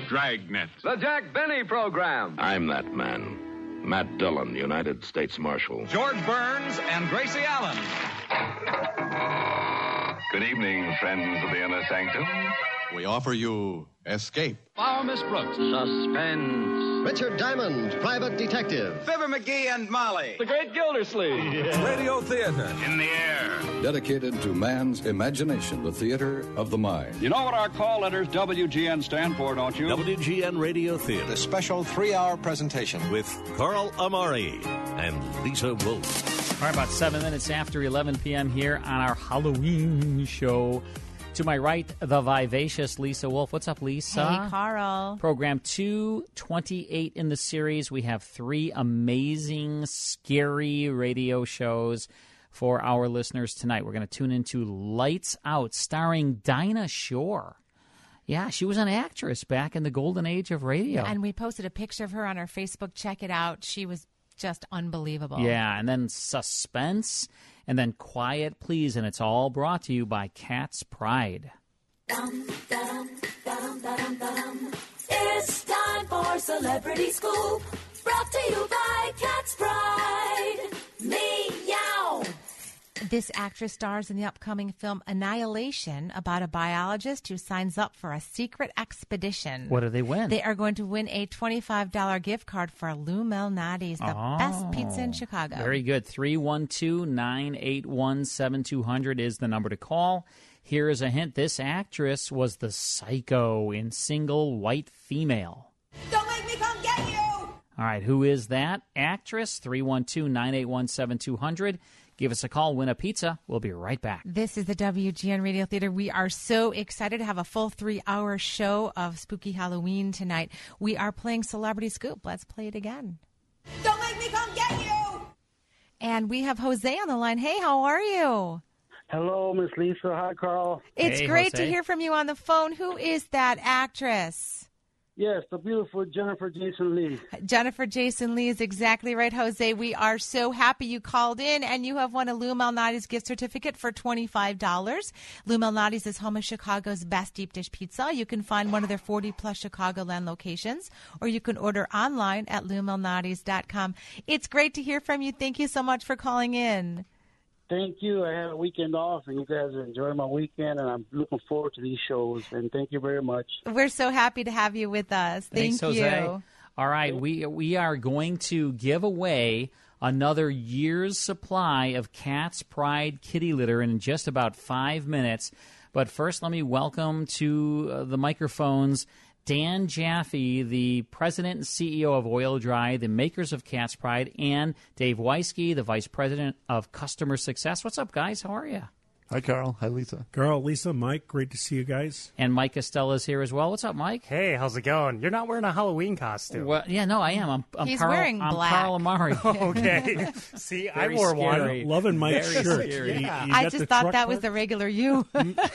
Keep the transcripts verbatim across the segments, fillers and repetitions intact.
Dragnet. The Jack Benny Program. I'm that man. Matt Dillon, United States Marshal. George Burns and Gracie Allen. Good evening, friends of the Inner Sanctum. We offer you Escape. Flower Miss Brooks. Suspense. Richard Diamond, Private Detective. Fibber McGee and Molly. The Great Gildersleeve. Yeah. Radio Theater. In the air. Dedicated to man's imagination, the theater of the mind. You know what our call letters W G N stand for, don't you? W G N Radio Theater. The special three-hour presentation with Carl Amari and Lisa Wolf. All right, about seven minutes after eleven p.m. here on our Halloween show. To my right, the vivacious Lisa Wolf. What's up, Lisa? Hey, Carl. Program two twenty-eight in the series. We have three amazing, scary radio shows for our listeners tonight. We're going to tune into Lights Out, starring Dinah Shore. Yeah, she was an actress back in the golden age of radio. And we posted a picture of her on our Facebook. Check it out. She was just unbelievable. Yeah, and then Suspense, and then Quiet Please, and it's all brought to you by Cat's Pride. Dum, da-dum, da-dum, da-dum, da-dum. It's time for Celebrity Scoop, brought to you by Cat's Pride. Meow. This actress stars in the upcoming film Annihilation, about a biologist who signs up for a secret expedition. What do they win? They are going to win a twenty-five dollars gift card for Lou Malnati's, the oh, best pizza in Chicago. Very good. three one two, nine eight one, seven two zero zero is the number to call. Here is a hint. This actress was the psycho in Single White Female. Don't make me come get you! All right, who is that actress? three one two, nine eight one, seven two zero zero. Give us a call, win a pizza. We'll be right back. This is the W G N Radio Theater. We are so excited to have a full three-hour show of Spooky Halloween tonight. We are playing Celebrity Scoop. Let's play it again. Don't make me come get you! And we have Jose on the line. Hey, how are you? Hello, Miss Lisa. Hi, Carl. It's hey, great Jose. to hear from you on the phone. Who is that actress? Yes, the beautiful Jennifer Jason Leigh. Jennifer Jason Leigh is exactly right, Jose. We are so happy you called in, and you have won a Lou Malnati's gift certificate for twenty-five dollars. Lou Malnati's is home of Chicago's best deep dish pizza. You can find one of their forty-plus Chicagoland locations, or you can order online at lou malnatis dot com. It's great to hear from you. Thank you so much for calling in. Thank you. I had a weekend off, and you guys enjoy my weekend, and I'm looking forward to these shows, and thank you very much. We're so happy to have you with us. Thank Thanks, Jose. you. All right, we we are going to give away another year's supply of Cat's Pride kitty litter in just about five minutes. But first, let me welcome to uh, the microphones Dan Jaffe, the president and C E O of Oil Dry, the makers of Cat's Pride, and Dave Weisky, the vice president of customer success. What's up, guys? How are you? Hi, Carl. Hi, Lisa. Carl, Lisa, Mike, great to see you guys. And Mike Costello is here as well. What's up, Mike? Hey, how's it going? You're not wearing a Halloween costume. Well, yeah, no, I am. I'm, I'm He's Carl, wearing I'm black. Carl Amari. Okay. See, I Very wore scary. one. Loving Mike's Very shirt. scary. You- you I got just the thought truck that was part? the regular you.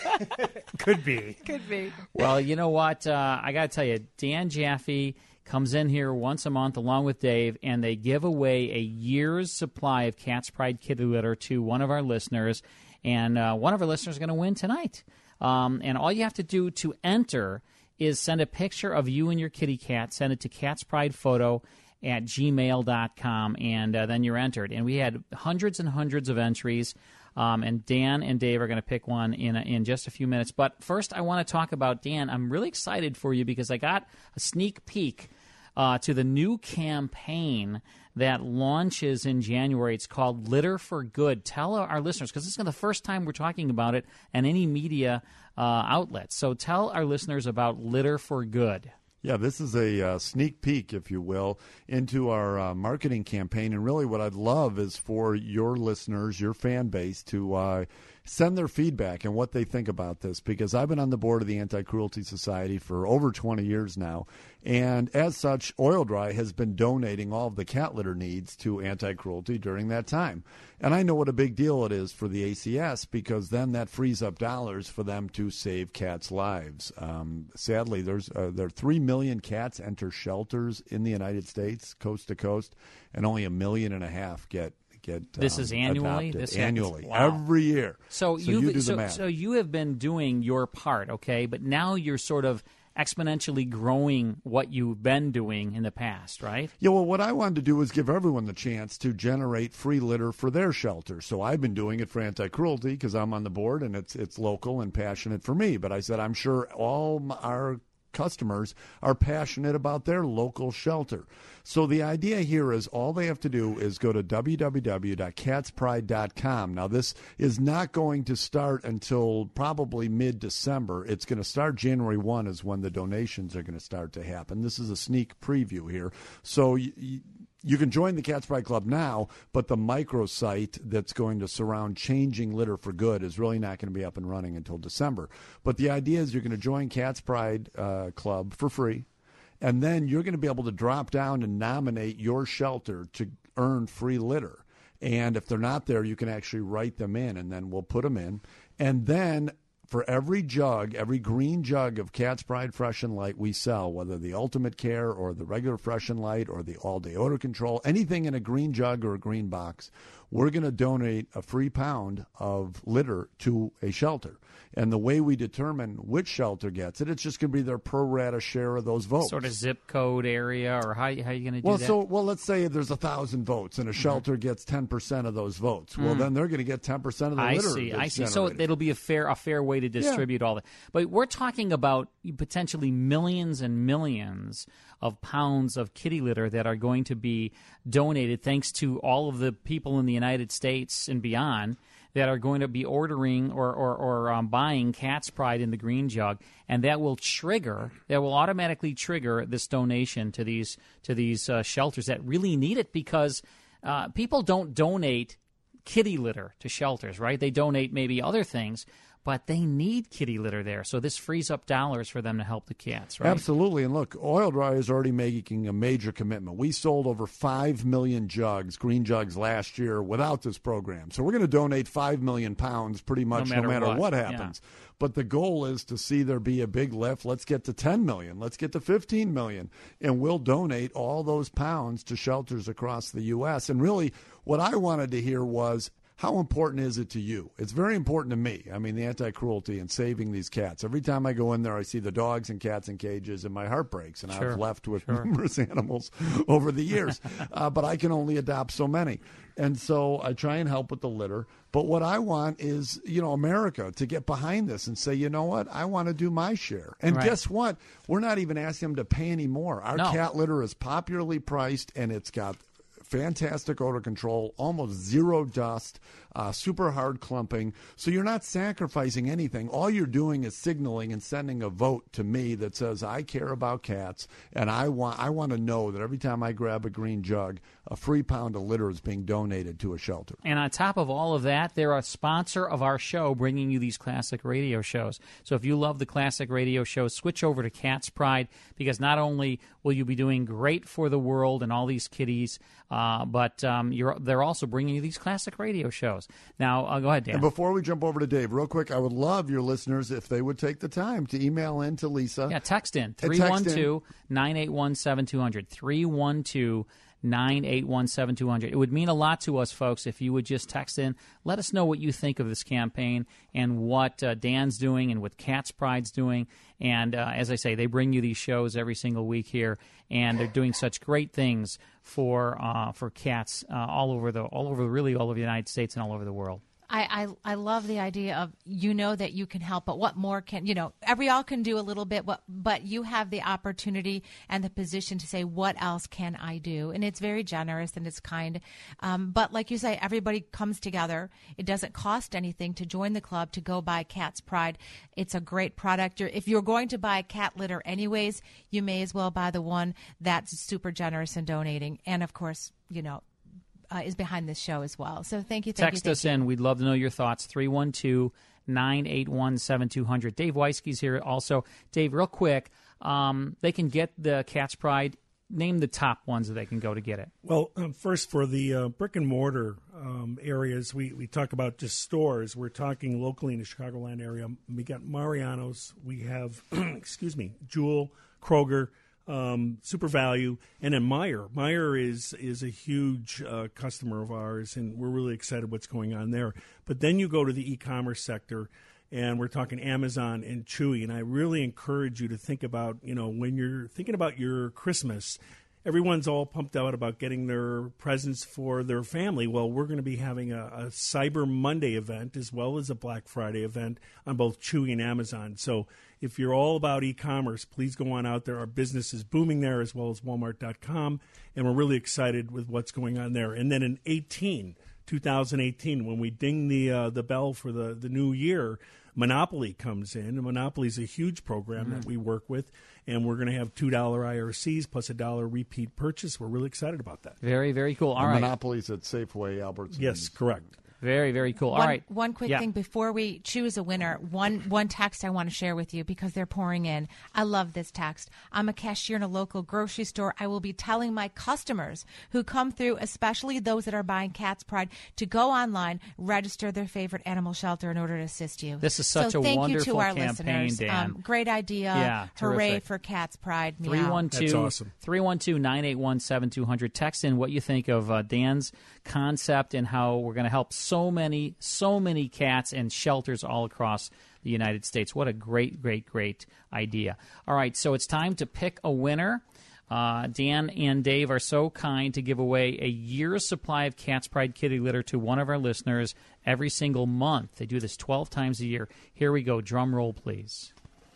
Could be. Could be. Well, you know what? Uh, I got to tell you, Dan Jaffe comes in here once a month along with Dave, and they give away a year's supply of Cat's Pride kitty litter to one of our listeners, and uh, one of our listeners is going to win tonight. Um, and all you have to do to enter is send a picture of you and your kitty cat, send it to catspridePhoto at gmail dot com, and uh, then you're entered. And we had hundreds and hundreds of entries, um, and Dan and Dave are going to pick one in a, in just a few minutes. But first, I want to talk about Dan. I'm really excited for you because I got a sneak peek uh, to the new campaign that launches in January. It's called Litter for Good. Tell our listeners, because this is the first time we're talking about it in any media uh, outlet. So tell our listeners about Litter for Good. Yeah, this is a uh, sneak peek, if you will, into our uh, marketing campaign. And really what I'd love is for your listeners, your fan base, to uh, send their feedback and what they think about this, because I've been on the board of the Anti-Cruelty Society for over twenty years now. And as such, Oil Dry has been donating all of the cat litter needs to anti-cruelty during that time. And I know what a big deal it is for the A C S, because then that frees up dollars for them to save cats' lives. Um, sadly, there's uh, there are three million cats enter shelters in the United States, coast to coast, and only a million and a half get Get, this um, is annually. adopted. This annually, wow. every year. So, so you've, you do so, the math. so you have been doing your part, okay? But now you're sort of exponentially growing what you've been doing in the past, right? Yeah, well, what I wanted to do was give everyone the chance to generate free litter for their shelter. So I've been doing it for anti-cruelty because I'm on the board and it's it's local and passionate for me. But I said I'm sure all m- our customers are passionate about their local shelter. So the idea here is all they have to do is go to w w w dot cats pride dot com. Now, this is not going to start until probably mid-December. It's going to start January first is when the donations are going to start to happen. This is a sneak preview here. So y- y- you can join the Cats Pride Club now, but the microsite that's going to surround changing litter for good is really not going to be up and running until December. But the idea is you're going to join Cats Pride uh, Club for free, and then you're going to be able to drop down and nominate your shelter to earn free litter. And if they're not there, you can actually write them in, and then we'll put them in. And then for every jug, every green jug of Cat's Pride Fresh and Light we sell, whether the Ultimate Care or the regular Fresh and Light or the All-Day Odor Control, anything in a green jug or a green box, we're going to donate a free pound of litter to a shelter. And the way we determine which shelter gets it, it's just going to be their pro rata share of those votes. Sort of zip code area, or how, how are you going to do well, that? So, well, let's say there's one thousand votes and a shelter mm-hmm. gets ten percent of those votes. Well, mm. then they're going to get ten percent of the I litter. see, I see. Generated. So it'll be a fair a fair way to distribute yeah. all that. But we're talking about potentially millions and millions of pounds of kitty litter that are going to be donated thanks to all of the people in the United States and beyond that are going to be ordering or, or, or um, buying Cat's Pride in the green jug, and that will trigger, that will automatically trigger this donation to these to these uh, shelters that really need it, because uh, people don't donate kitty litter to shelters, right? They donate maybe other things, but they need kitty litter there. So this frees up dollars for them to help the cats, right? Absolutely. And look, Oil Dry is already making a major commitment. We sold over five million jugs, green jugs, last year without this program. So we're going to donate five million pounds pretty much no matter, no matter what. what happens. Yeah. But the goal is to see there be a big lift. Let's get to ten million. Let's get to fifteen million. And we'll donate all those pounds to shelters across the U S. And really what I wanted to hear was, how important is it to you? It's very important to me. I mean, the anti-cruelty and saving these cats. Every time I go in there, I see the dogs and cats in cages, and my heart breaks. And sure. I've left with sure. numerous animals over the years. uh, but I can only adopt so many. And so I try and help with the litter. But what I want is, you know, America to get behind this and say, you know what, I want to do my share. And right. guess what? We're not even asking them to pay any more. Our no. cat litter is popularly priced, and it's got fantastic odor control, almost zero dust, uh, super hard clumping. So you're not sacrificing anything. All you're doing is signaling and sending a vote to me that says, I care about cats, and I want I want to know that every time I grab a green jug, a free pound of litter is being donated to a shelter. And on top of all of that, they're a sponsor of our show, bringing you these classic radio shows. So if you love the classic radio shows, switch over to Cat's Pride, because not only will you be doing great for the world and all these kitties, uh, but um, you're, they're also bringing you these classic radio shows. Now, uh, go ahead, Dan. And before we jump over to Dave, real quick, I would love your listeners if they would take the time to email in to Lisa. Yeah, text in, three one two, nine eight one, seven two zero zero, three one two, nine eight one, seven two zero zero. It would mean a lot to us, folks, if you would just text in. Let us know what you think of this campaign and what uh, Dan's doing and what Cat's Pride's doing. And uh, as I say, they bring you these shows every single week here, and they're doing such great things for uh, for cats uh, all over the all over really all over the United States and all over the world. I, I I love the idea of, you know, that you can help, but what more can, you know, every all can do a little bit, but, but you have the opportunity and the position to say, what else can I do? And it's very generous and it's kind. Um, but like you say, everybody comes together. It doesn't cost anything to join the club, to go buy Cat's Pride. It's a great product. You're, if you're going to buy cat litter anyways, you may as well buy the one that's super generous in donating. And of course, you know, Uh, is behind this show as well. So thank you. Thank Text you, thank us you. in. We'd love to know your thoughts. three one two, nine eight one, seven two zero zero. Dave Weiske's here also. Dave, real quick, um, they can get the Cat's Pride. Name the top ones that they can go to get it. Well, um, first, for the uh, brick and mortar um, areas, we, we talk about just stores. We're talking locally in the Chicagoland area. We got Mariano's. We have, excuse me, Jewel, Kroger, Um, Super Value, and then Meijer. Meijer is is a huge uh, customer of ours, and we're really excited what's going on there. But then you go to the e-commerce sector, And we're talking Amazon and Chewy. And I really encourage you to think about, you know, when you're thinking about your Christmas, everyone's all pumped out about getting their presents for their family. Well, we're going to be having a, a Cyber Monday event as well as a Black Friday event on both Chewy and Amazon. So if you're all about e-commerce, please go on out there. Our business is booming there as well as Walmart dot com, and we're really excited with what's going on there. And then in eighteen, twenty eighteen, when we ding the uh, the bell for the, the new year, Monopoly comes in. And Monopoly is a huge program mm-hmm. that we work with, and we're going to have two dollar I R Cs plus a dollar repeat purchase. We're really excited about that. Very, very cool. All and right. Monopoly's at Safeway, Albertsons. Yes, correct. Very, very cool. All one, right. One quick yeah. thing before we choose a winner. One one text I want to share with you because they're pouring in. I love this text. I'm a cashier in a local grocery store. I will be telling my customers who come through, especially those that are buying Cat's Pride, to go online, register their favorite animal shelter in order to assist you. This is such so a thank wonderful you to our campaign, listeners. Dan. Um, great idea. Yeah, Hooray terrific. for Cat's Pride. Meow. three one two, That's awesome. three one two, nine eight one, seven two zero zero. Text in what you think of uh, Dan's concept and how we're going to help so many, so many cats and shelters all across the United States. What a great, great, great idea. All right, so it's time to pick a winner. Uh, Dan and Dave are so kind to give away a year's supply of Cat's Pride kitty litter to one of our listeners every single month. They do this twelve times a year. Here we go. Drum roll, please.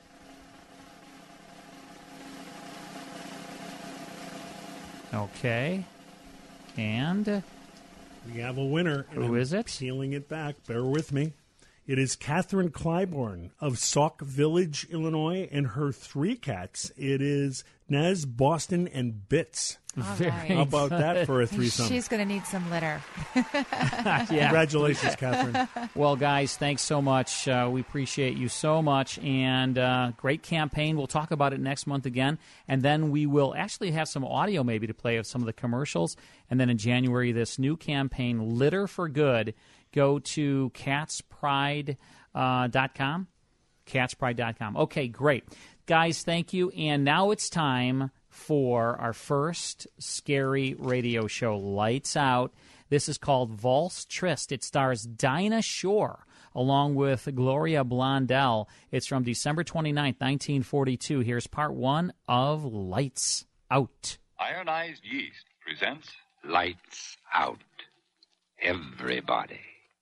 Okay. And we have a winner. Who is it? Peeling it back. Bear with me. It is Catherine Clybourne of Sauk Village, Illinois, and her three cats. It is Nez, Boston, and Bits. Very How about that for a threesome? She's going to need some litter. Yeah. Congratulations, Catherine. Well, guys, thanks so much. Uh, we appreciate you so much. And uh, great campaign. We'll talk about it next month again. And then we will actually have some audio maybe to play of some of the commercials. And then in January, this new campaign, Litter for Good. Go to cats pride dot com. cats pride dot com. Okay, great. Guys, thank you. And now it's time for our first scary radio show, Lights Out. This is called Valse Trist. It stars Dinah Shore along with Gloria Blondell. It's from December twenty-ninth, nineteen forty-two. Here's part one of Lights Out. Ironized Yeast presents Lights Out. Everybody.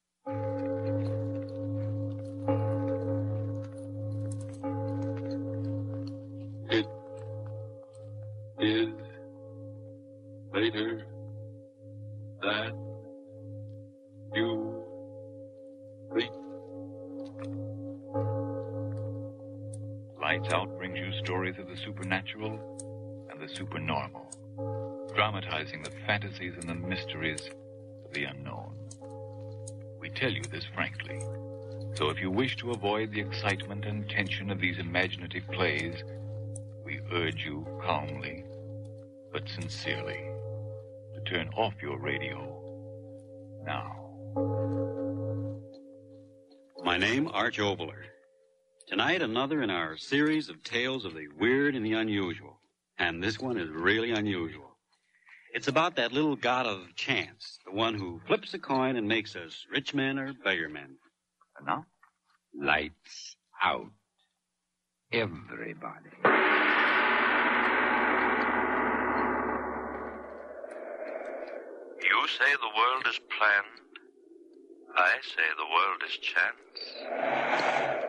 It is later than you think. Lights Out brings you stories of the supernatural and the supernormal, dramatizing the fantasies and the mysteries of the unknown. We tell you this frankly, so if you wish to avoid the excitement and tension of these imaginative plays, we urge you calmly, but sincerely, to turn off your radio now. My name, Arch Obler. Tonight, another in our series of tales of the weird and the unusual. And this one is really unusual. It's about that little god of chance, the one who flips a coin and makes us rich men or beggar men. And now, Lights Out. Everybody. You say the world is planned. I say the world is chance.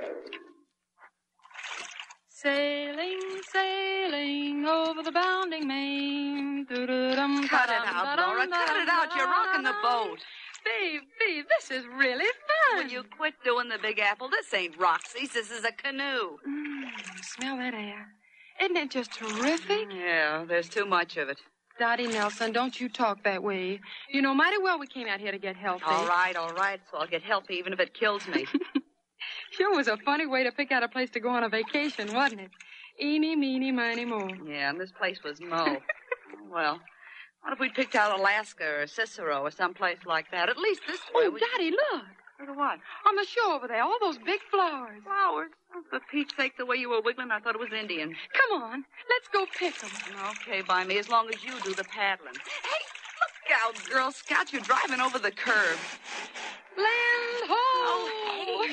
Sailing, sailing over the bounding main. Cut it out, Laura. Cut it out. You're rocking the boat. Babe, babe, this is really fun. Will you quit doing the Big Apple? This ain't Roxy's. This is a canoe. Mm, smell that air. Isn't it just terrific? Yeah, there's too much of it. Dottie Nelson, don't you talk that way. You know mighty well we came out here to get healthy. All right, all right. So I'll get healthy even if it kills me. Sure was a funny way to pick out a place to go on a vacation, wasn't it? Eeny, meeny, miny, mo. Yeah, and this place was Mo. Well, what if we picked out Alaska or Cicero or someplace like that? At least this way. Oh, we... Dottie, look. Look at what? On the shore over there, all those big flowers. Flowers? Oh, for Pete's sake, the way you were wiggling, I thought it was Indian. Come on, let's go pick them. Okay, by me, as long as you do the paddling. Hey, look out, Girl Scout. You're driving over the curb. Land ho! Oh, hey,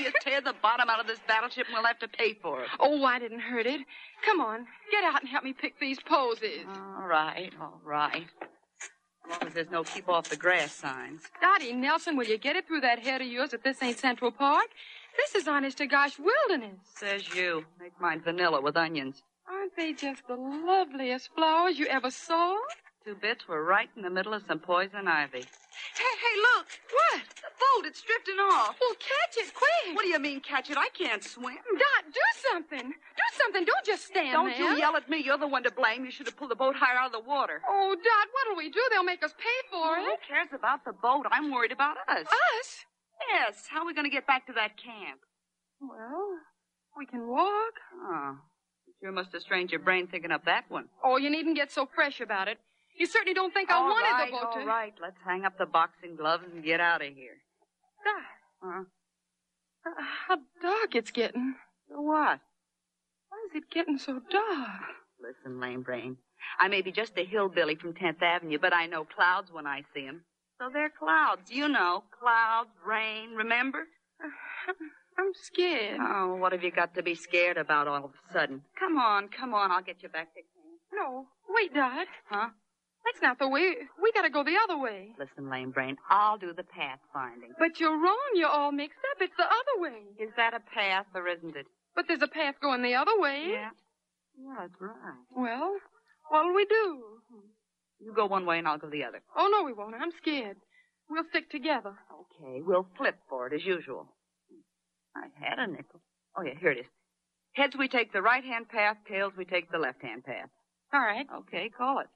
you tear the bottom out of this battleship and we'll have to pay for it. Oh, I didn't hurt it. Come on, get out and help me pick these posies. All right, all right. As long as there's no keep off the grass signs. Dottie Nelson, will you get it through that head of yours that this ain't Central Park? This is honest to gosh wilderness. Says you. Make mine vanilla with onions. Aren't they just the loveliest flowers you ever saw? Two bits were right in the middle of some poison ivy. Hey, hey, look. What? The boat, it's drifting off. Well, catch it, quick. What do you mean, catch it? I can't swim. Dot, do something. Do something. Don't just stand Don't there. you yell at me. You're the one to blame. You should have pulled the boat higher out of the water. Oh, Dot, what'll we do? They'll make us pay for Who it. cares about the boat? I'm worried about us. Us? Yes. How are we going to get back to that camp? Well, we can walk. Oh. You sure must have strained your brain thinking up that one. Oh, you needn't get so fresh about it. You certainly don't think I all wanted right, the boat to... All right, let's hang up the boxing gloves and get out of here. Dot. Huh? Uh, how dark it's getting. So what? Why is it getting so dark? Listen, lame brain. I may be just a hillbilly from tenth Avenue, but I know clouds when I see 'em. So they're clouds. You know, clouds, rain, remember? Uh, I'm scared. Oh, what have you got to be scared about all of a sudden? Come on, come on, I'll get you back to camp. No, wait, Dot. Huh? That's not the way. We gotta go the other way. Listen, lame brain, I'll do the path finding. But you're wrong. You're all mixed up. It's the other way. Is that a path or isn't it? But there's a path going the other way. Yeah. Yeah, that's right. Well, what'll we do? You go one way and I'll go the other. Oh, no, we won't. I'm scared. We'll stick together. Okay, we'll flip for it as usual. I had a nickel. Oh, yeah, here it is. Heads, we take the right-hand path. Tails, we take the left-hand path. All right. Okay, call it.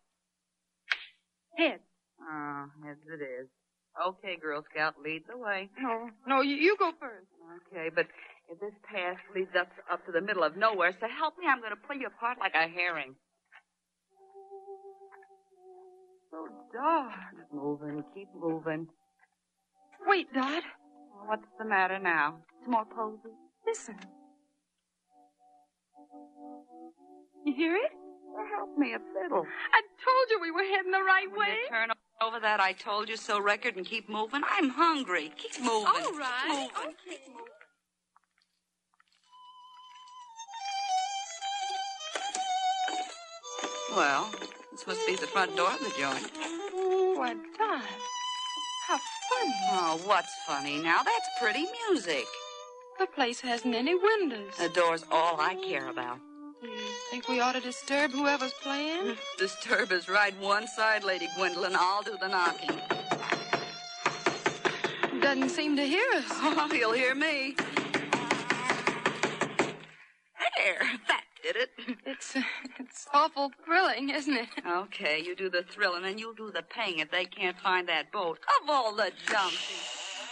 Heads. Oh, heads it is. Okay, Girl Scout, lead the way. No, no, you, you go first. Okay, but if this path leads us up to the middle of nowhere, so help me, I'm going to pull you apart like a herring. So dark. Keep moving, keep moving. Wait, Dot. What's the matter now? Some more poses? Listen. You hear it? Help me, a fiddle. I told you we were heading the right Will way. you turn over that I told you so record and keep moving? I'm hungry. Keep moving. All right. Keep moving. Okay. Keep moving. Well, this must be the front door of the joint. What, Dot? How funny. Oh, what's funny now? That's pretty music. The place hasn't any windows. The door's all I care about. You think we ought to disturb whoever's playing? Disturb is right one side, Lady Gwendolyn. I'll do the knocking. Doesn't seem to hear us. Oh, he'll hear me. There, that did it. It's uh, it's awful thrilling, isn't it? Okay, you do the thrilling and you do the paying if they can't find that boat. Of all the dumb things.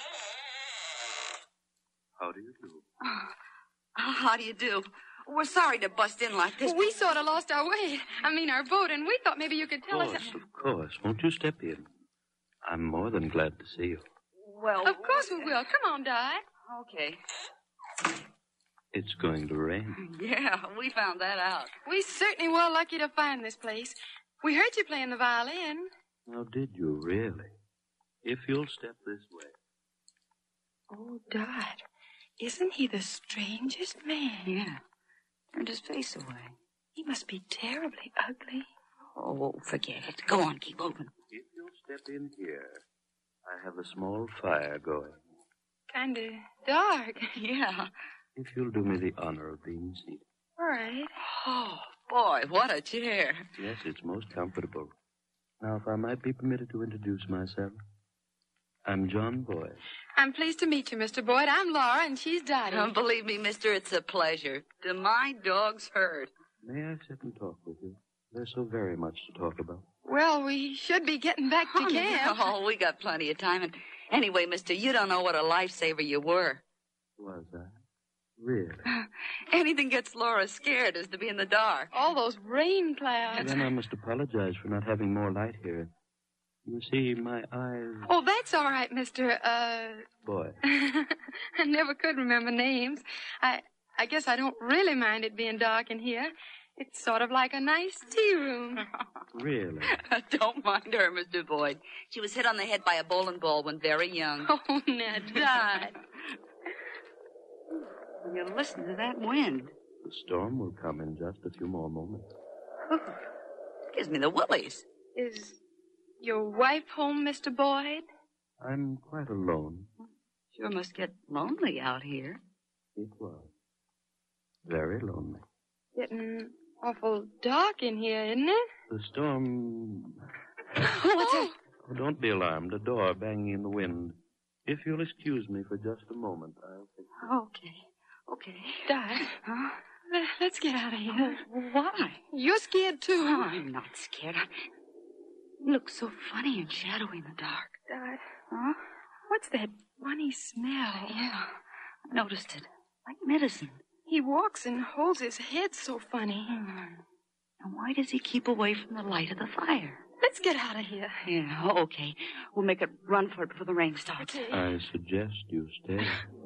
How do you do? Oh, how do you do? We're sorry to bust in like this. Well, we sort of lost our way. I mean, our boat, and we thought maybe you could tell Of course, us. of course. Won't you step in? I'm more than glad to see you. Well, of course we will. Come on, Dot. Okay. It's going to rain. Yeah, we found that out. We certainly were lucky to find this place. We heard you playing the violin. Now, did you really? If you'll step this way. Oh, Dot, isn't he the strangest man? Yeah. Turned his face away. He must be terribly ugly. Oh, forget it. Go on, keep moving. If you'll step in here, I have a small fire going. Kind of dark. Yeah. If you'll do me the honor of being seated. All right. Oh, boy, what a chair. Yes, it's most comfortable. Now, if I might be permitted to introduce myself. I'm John Boyd. I'm pleased to meet you, Mister Boyd. I'm Laura, and she's Dottie. Oh, believe me, mister, it's a pleasure. Do my dogs hurt? May I sit and talk with you? There's so very much to talk about. Well, we should be getting back to oh, camp. Oh, we got plenty of time. And anyway, mister, you don't know what a lifesaver you were. Was I? Really? Anything gets Laura scared is to be in the dark. All those rain clouds. Then I must apologize for not having more light here. You see, my eyes... Oh, that's all right, Mister Uh... Boyd. I never could remember names. I I guess I don't really mind it being dark in here. It's sort of like a nice tea room. Really? Don't mind her, Mister Boyd. She was hit on the head by a bowling ball when very young. Oh, Ned, Dot. Will you listen to that wind? The storm will come in just a few more moments. Gives me the willies. Is your wife home, Mister Boyd? I'm quite alone. Sure must get lonely out here. It was. Very lonely. Getting awful dark in here, isn't it? The storm... What's it? Oh, don't be alarmed. A door banging in the wind. If you'll excuse me for just a moment, I'll fix it. Okay. Okay. Dad. Huh? Let- Let's get out of here. Why? You're scared, too. Oh, I'm not scared. I... You look so funny and shadowy in the dark. Dad. Huh? What's that funny smell? Yeah. I noticed it. Like medicine. He walks and holds his head so funny. Hmm. And why does he keep away from the light of the fire? Let's get out of here. Yeah, okay. We'll make a run for it before the rain starts. Okay. I suggest you stay.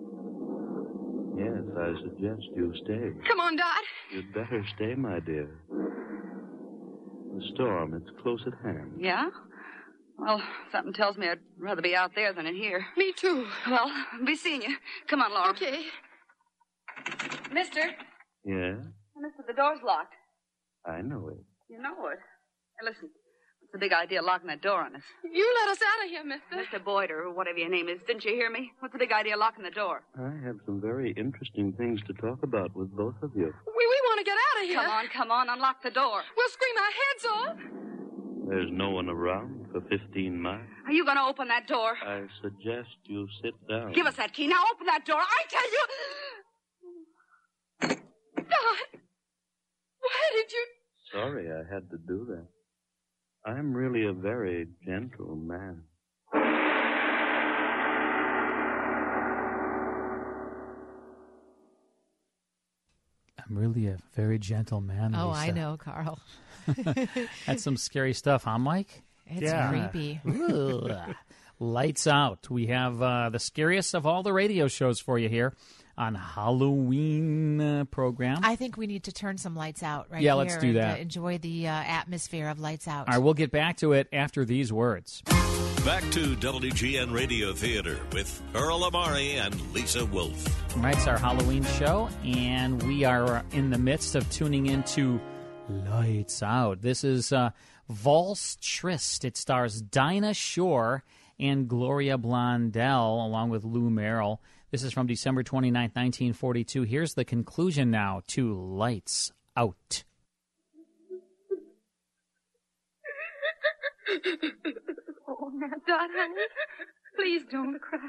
Yes, I suggest you stay. Come on, Dot. You'd better stay, my dear. The storm, it's close at hand. Yeah? Well, something tells me I'd rather be out there than in here. Me too. Well, be seeing you. Come on, Laura. Okay. Mister. Yeah? Mister, the door's locked. I know it. You know it. Hey, listen. What's the big idea locking that door on us? You let us out of here, mister. Mister Boyd, or whatever your name is. Didn't you hear me? What's the big idea locking the door? I have some very interesting things to talk about with both of you. We, we want to get out of here. Come on, come on. Unlock the door. We'll scream our heads off. There's no one around for fifteen miles. Are you going to open that door? I suggest you sit down. Give us that key. Now open that door. I tell you. Dot. Why did you... Sorry I had to do that. I'm really a very gentle man. I'm really a very gentle man, Oh, Lisa. I know, Carl. That's some scary stuff, huh, Mike? It's Yeah. creepy. Ooh. Lights out. We have uh, the scariest of all the radio shows for you here on Halloween uh, program. I think we need to turn some lights out right Yeah, here. let's do and, that. uh, enjoy the uh, atmosphere of lights out. All right, we'll get back to it after these words. Back to W G N Radio Theater with Earl Amari and Lisa Wolf. All right, it's our Halloween show, and we are in the midst of tuning into Lights Out. This is uh, Valse Trist. It stars Dinah Shore and Gloria Blondell, along with Lou Merrill. This is from December twenty-ninth, nineteen forty-two. Here's the conclusion now to Lights Out. Oh, now, Dot, honey, please don't cry.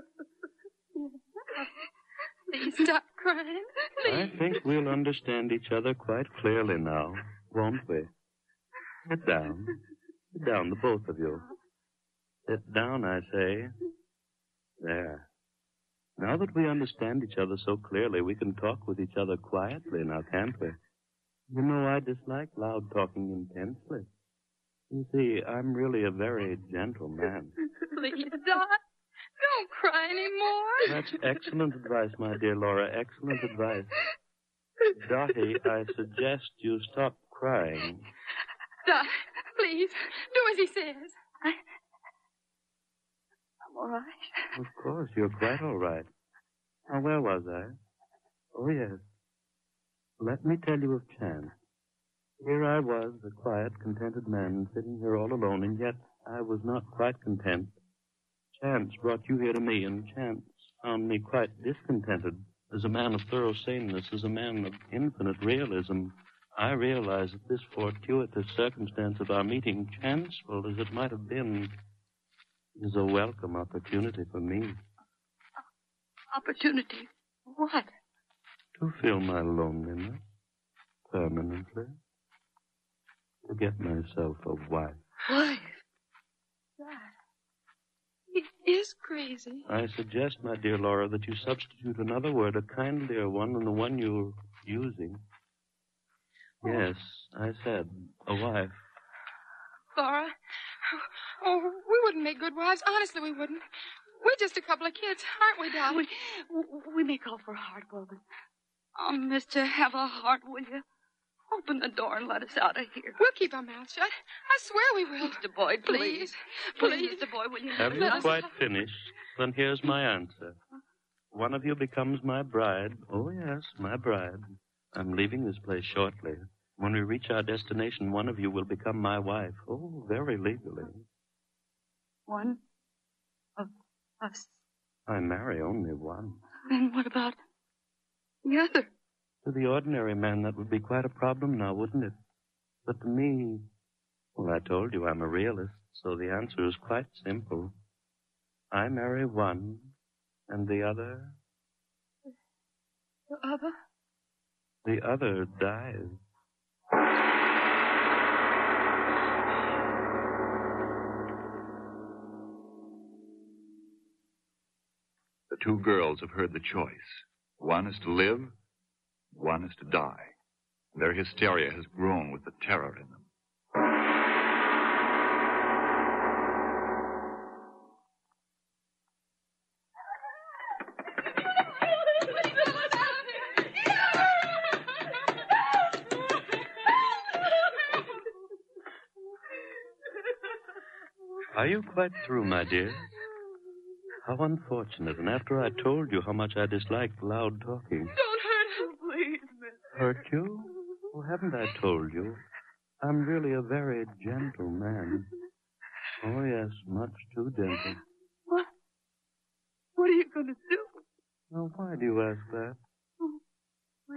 Please stop crying. Please. I think we'll understand each other quite clearly now, won't we? Sit down. Sit down, the both of you. Sit down, I say. There. Now that we understand each other so clearly, we can talk with each other quietly now, can't we? You know, I dislike loud talking intensely. You see, I'm really a very gentle man. Please, Dot, don't cry anymore. That's excellent advice, my dear Laura. Excellent advice. Dottie, I suggest you stop crying. Dot, please, do as he says. I'm all right. Of course, you're quite all right. Now, where was I? Oh, yes. Let me tell you of chance. Here I was, a quiet, contented man, sitting here all alone, and yet I was not quite content. Chance brought you here to me, and chance found me quite discontented. As a man of thorough saneness, as a man of infinite realism, I realize that this fortuitous circumstance of our meeting, chanceful as it might have been, is a welcome opportunity for me. Opportunity? What? To fill my loneliness permanently. To get myself a wife. Wife? Dad, he is crazy. I suggest, my dear Laura, that you substitute another word, a kindlier one than the one you're using. Yes, I said a wife. Laura, oh, we wouldn't make good wives. Honestly, we wouldn't. We're just a couple of kids, aren't we, Dot? We, we may call for heartbroken. Oh, mister, have a heart, will you? Open the door and let us out of here. We'll keep our mouths shut. I swear we will. Mister Boyd, please. Please. Please, Mister Boyd, will you? Have you let us quite out? finished? Then here's my answer. one of you becomes my bride. Oh, yes, my bride. I'm leaving this place shortly. When we reach our destination, one of you will become my wife. Oh, very legally. One of us. I marry only one. Then what about the other? To the ordinary man, that would be quite a problem now, wouldn't it? But to me, well, I told you I'm a realist, so the answer is quite simple. I marry one, and the other... The other? The other dies. The two girls have heard the choice. One is to live, one is to die. Their hysteria has grown with the terror in them. Are you quite through, my dear? How unfortunate. And after I told you how much I disliked loud talking. Don't hurt her, please, mister. Hurt you? Well, haven't I told you? I'm really a very gentle man. Oh, yes, much too gentle. What? What are you going to do? Now, why do you ask that? Oh, why?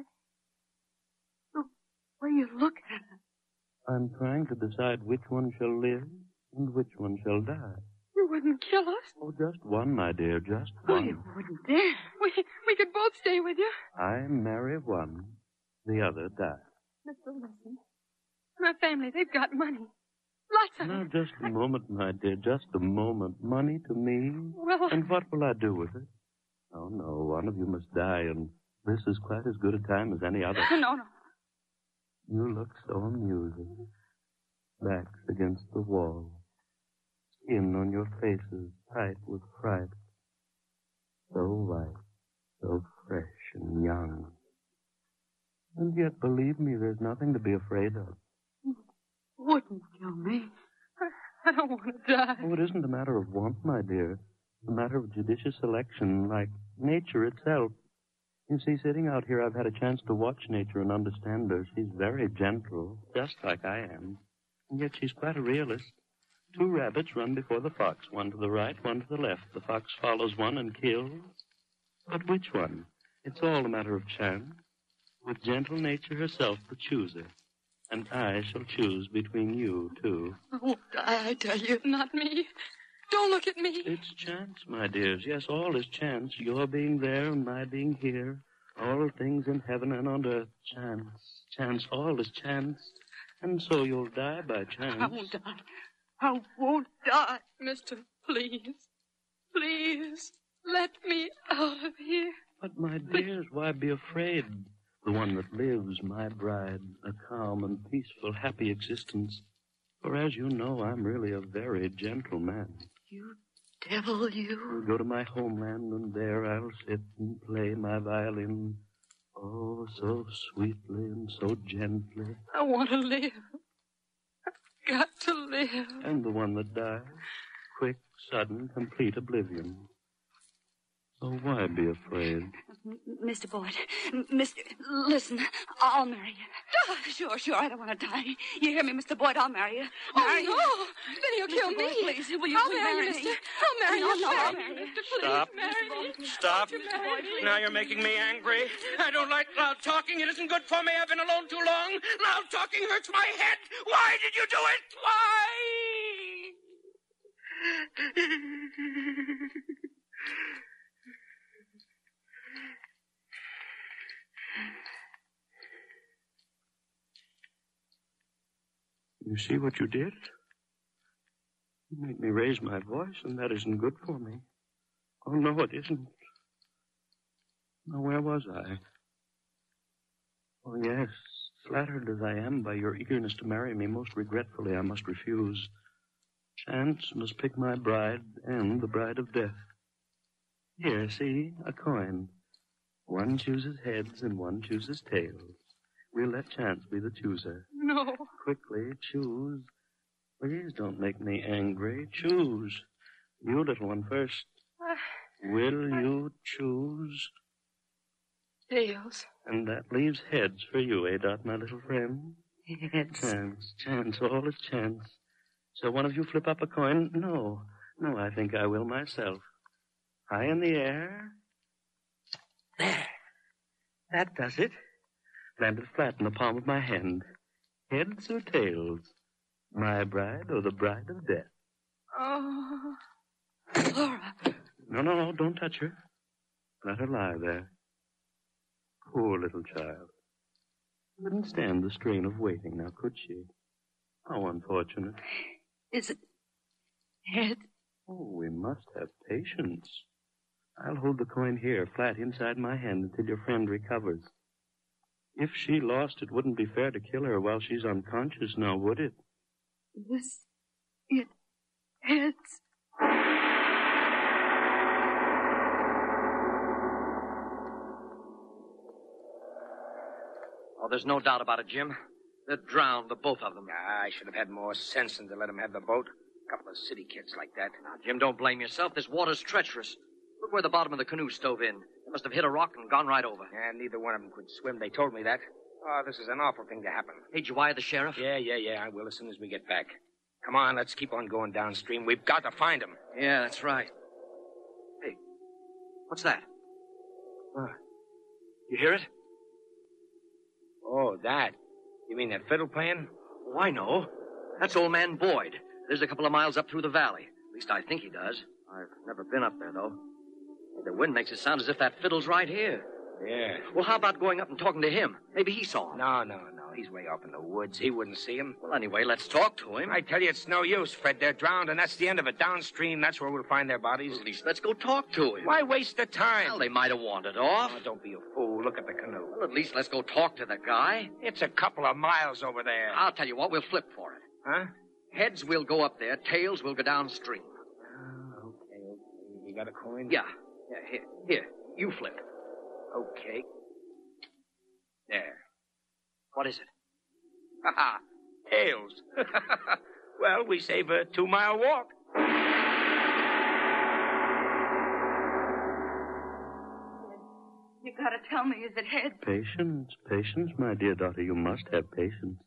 Oh, why you look at her? I'm trying to decide which one shall live and which one shall die. You wouldn't kill us? Oh, just one, my dear, just Oh, one. you wouldn't dare. We, we could both stay with you. I marry one, the other die. Mister, listen. My family, they've got money. Lots of Now, it. just a moment, my dear, just a moment. Money to me? Well... And what will I do with it? Oh, no, one of you must die, and this is quite as good a time as any other. No, no. You look so amusing. Backs against the wall. Skin on your faces, tight with fright. So white, so fresh and young. And yet, believe me, there's nothing to be afraid of. Wouldn't kill me. I, I don't want to die. Oh, it isn't a matter of want, my dear. It's a matter of judicious selection, like nature itself. You see, sitting out here, I've had a chance to watch nature and understand her. She's very gentle, just like I am. And yet she's quite a realist. Two rabbits run before the fox, one to the right, one to the left. The fox follows one and kills. But which one? It's all a matter of chance. With gentle nature herself the chooser. And I shall choose between you, too. I won't die, I tell you. Not me. Don't look at me. It's chance, my dears. Yes, all is chance. Your being there and my being here. All things in heaven and on earth. Chance. Chance. All is chance. And so you'll die by chance. I won't die. I won't die. Mister, please. Please. Let me out of here. But, my dears, why be afraid? The one that lives, my bride, a calm and peaceful, happy existence. For as you know, I'm really a very gentle man. You devil, you. I'll go to my homeland, and there I'll sit and play my violin. Oh, so sweetly and so gently. I want to live. I've got to live. And the one that dies, quick, sudden, complete oblivion. So why be afraid? Mister Boyd, Mister, listen, I'll marry you. Sure, sure, I don't want to die. You hear me, Mister Boyd? I'll marry you. Marry oh, no. You. Then you'll kill Mister me. Boyd, please, will you I'll please marry you, marry mister. me? I'll marry no, you. No, I'll I'll marry marry you. you. Stop. Marry me. Stop. Boyd, Now you're making me angry. I don't like loud talking. It isn't good for me. I've been alone too long. Loud talking hurts my head. Why did you do it? Why? You see what you did? You made me raise my voice, and that isn't good for me. Oh, no, it isn't. Now, where was I? Oh, yes, flattered as I am by your eagerness to marry me, most regretfully I must refuse. Chance must pick my bride and the bride of death. Here, see, a coin. One chooses heads and one chooses tails. We'll let chance be the chooser. No. Quickly, choose. Please don't make me angry. Choose. You, little one, first. I, Will you choose? Tails. And that leaves heads for you, eh, Dot, my little friend? Heads. Chance, chance, all is chance. So one of you flip up a coin? No, no, I think I will myself. High in the air. There. That does it. Landed flat in the palm of my hand. Heads or tails? My bride or the bride of death? Oh, Laura. No, no, no, don't touch her. Let her lie there. Poor little child. Couldn't stand the strain of waiting now, could she? How unfortunate. Is it head? Oh, we must have patience. I'll hold the coin here, flat inside my hand, until your friend recovers. If she lost, it wouldn't be fair to kill her while she's unconscious now, would it? Is it heads? Oh, there's no doubt about it, Jim. They're drowned, the both of them. Ah, I should have had more sense than to let them have the boat. A couple of city kids like that. Now, Jim, don't blame yourself. This water's treacherous. Look where the bottom of the canoe stove in. They must have hit a rock and gone right over. Yeah, neither one of them could swim. They told me that. Oh, this is an awful thing to happen. Hey, did you wire the sheriff? Yeah, yeah, yeah, I will as soon as we get back. Come on, let's keep on going downstream. We've got to find them. Yeah, that's right. Hey, what's that? Uh, you hear it? Oh, that. You mean that fiddle playing? Oh, I know. That's old man Boyd. Lives a couple of miles up through the valley. At least I think he does. I've never been up there, though. The wind makes it sound as if that fiddle's right here. Yeah. Well, how about going up and talking to him? Maybe he saw him. No, no, no. He's way off in the woods. He wouldn't see him. Well, anyway, let's talk to him. I tell you, it's no use, Fred. They're drowned, and that's the end of it. Downstream, that's where we'll find their bodies. Well, at least let's go talk to him. Why waste the time? Well, they might have wandered off. Oh, don't be a fool. Look at the canoe. Well, at least let's go talk to the guy. It's a couple of miles over there. I'll tell you what, we'll flip for it. Huh? Heads, we'll go up there. Tails, we'll go downstream. Oh, okay, okay. You got a coin? Yeah. Yeah, here. Here. You flip. Okay. There. What is it? Ha ha. Tails. Well, we save a two-mile walk. You gotta tell me, is it heads? Patience, patience, my dear daughter. You must have patience.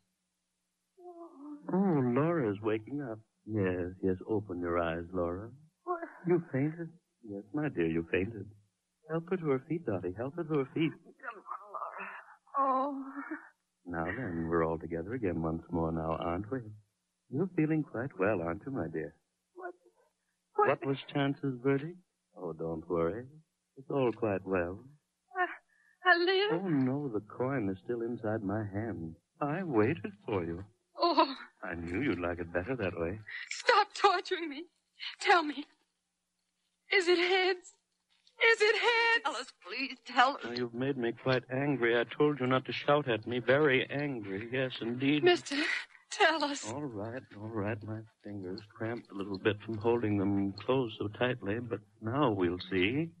Oh, Laura's waking up. Yes, yes, open your eyes, Laura. What? You fainted? Yes, my dear, you fainted. Help her to her feet, Dottie. Help her to her feet. Come on, Laura. Oh. Now then, we're all together again once more now, aren't we? You're feeling quite well, aren't you, my dear? What? What, what was Chance's verdict? Oh, don't worry. It's all quite well. I, I live? Oh, no, the coin is still inside my hand. I waited for you. Oh. I knew you'd like it better that way. Stop torturing me. Tell me. Is it heads? Is it heads? Tell us, please, tell us. Now, you've made me quite angry. I told you not to shout at me. Very angry. Yes, indeed. Mister, tell us. All right, all right. My fingers cramped a little bit from holding them closed so tightly, but now we'll see.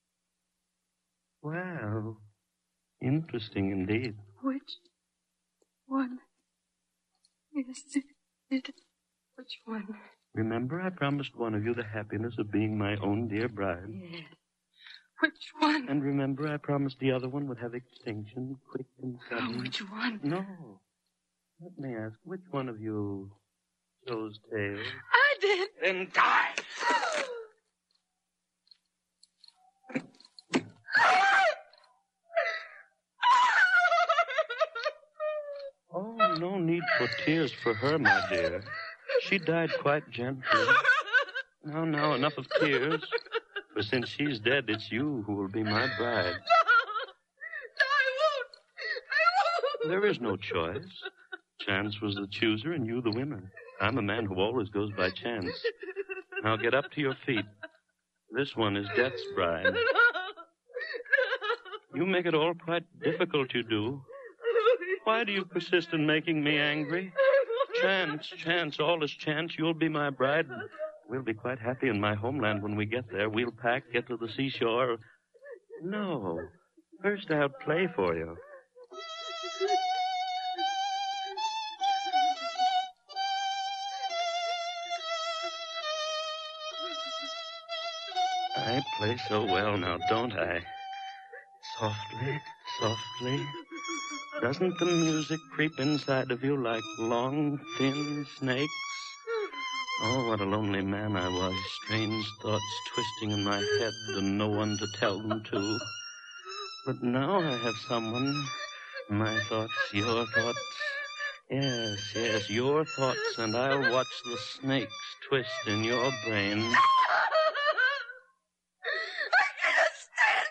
Well, interesting indeed. Which one is it? Which one? Remember, I promised one of you the happiness of being my own dear bride. Yes. Which one? And remember, I promised the other one would have extinction, quick and sudden. Oh, which one? No. Let me ask, which one of you chose tails? I did. Then die. Oh, no need for tears for her, my dear. She died quite gently. Now, now, enough of tears. For since she's dead, it's you who will be my bride. No! No, I won't! I won't! There is no choice. Chance was the chooser and you the winner. I'm a man who always goes by chance. Now get up to your feet. This one is Death's bride. No! No! You make it all quite difficult, you do. Why do you persist in making me angry? Chance, chance, all is chance. You'll be my bride. We'll be quite happy in my homeland when we get there. We'll pack, get to the seashore. No. First I'll play for you. I play so well now, don't I? Softly, softly. Doesn't the music creep inside of you like long, thin snakes? Oh, what a lonely man I was. Strange thoughts twisting in my head and no one to tell them to. But now I have someone. My thoughts, your thoughts. Yes, yes, your thoughts, and I'll watch the snakes twist in your brain. I can't stand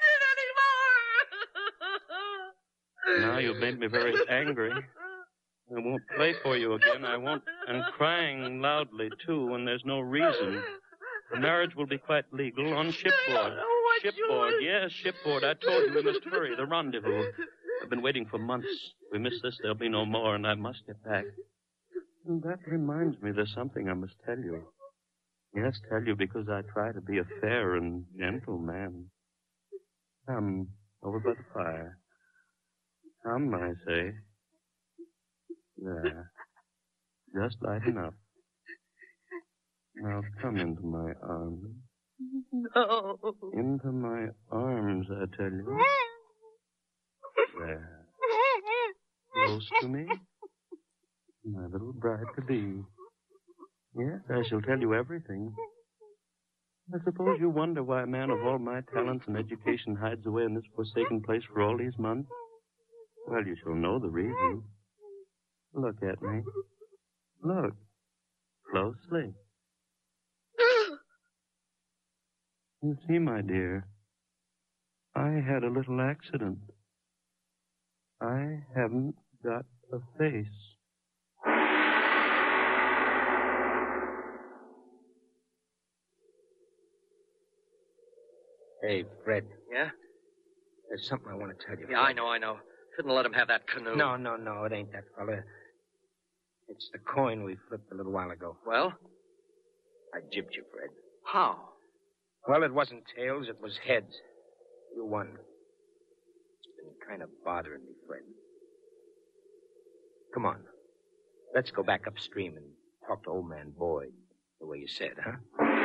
it anymore. Now you've made me very angry. I won't play for you again. I won't. And crying loudly, too, when there's no reason. The marriage will be quite legal on shipboard. Shipboard, yes, shipboard. I told you we must hurry. The rendezvous. I've been waiting for months. If we miss this, there'll be no more, and I must get back. And that reminds me, there's something I must tell you. Yes, tell you because I try to be a fair and gentle man. Come, over by the fire. Come, I say. There. Just lighten up. Now come into my arms. No. Into my arms, I tell you. There. Close to me. My little bride-to-be. Yes, I shall tell you everything. I suppose you wonder why a man of all my talents and education hides away in this forsaken place for all these months. Well, you shall know the reason. Look at me. Look. Closely. You see, my dear, I had a little accident. I haven't got a face. Hey, Fred. Yeah? There's something I want to tell you. Yeah, I know, I know. Shouldn't let him have that canoe. No, no, no, it ain't that fella. It's the coin we flipped a little while ago. Well? I jipped you, Fred. How? Well, it wasn't tails, it was heads. You won. It's been kind of bothering me, Fred. Come on. Let's go back upstream and talk to old man Boyd, the way you said, huh?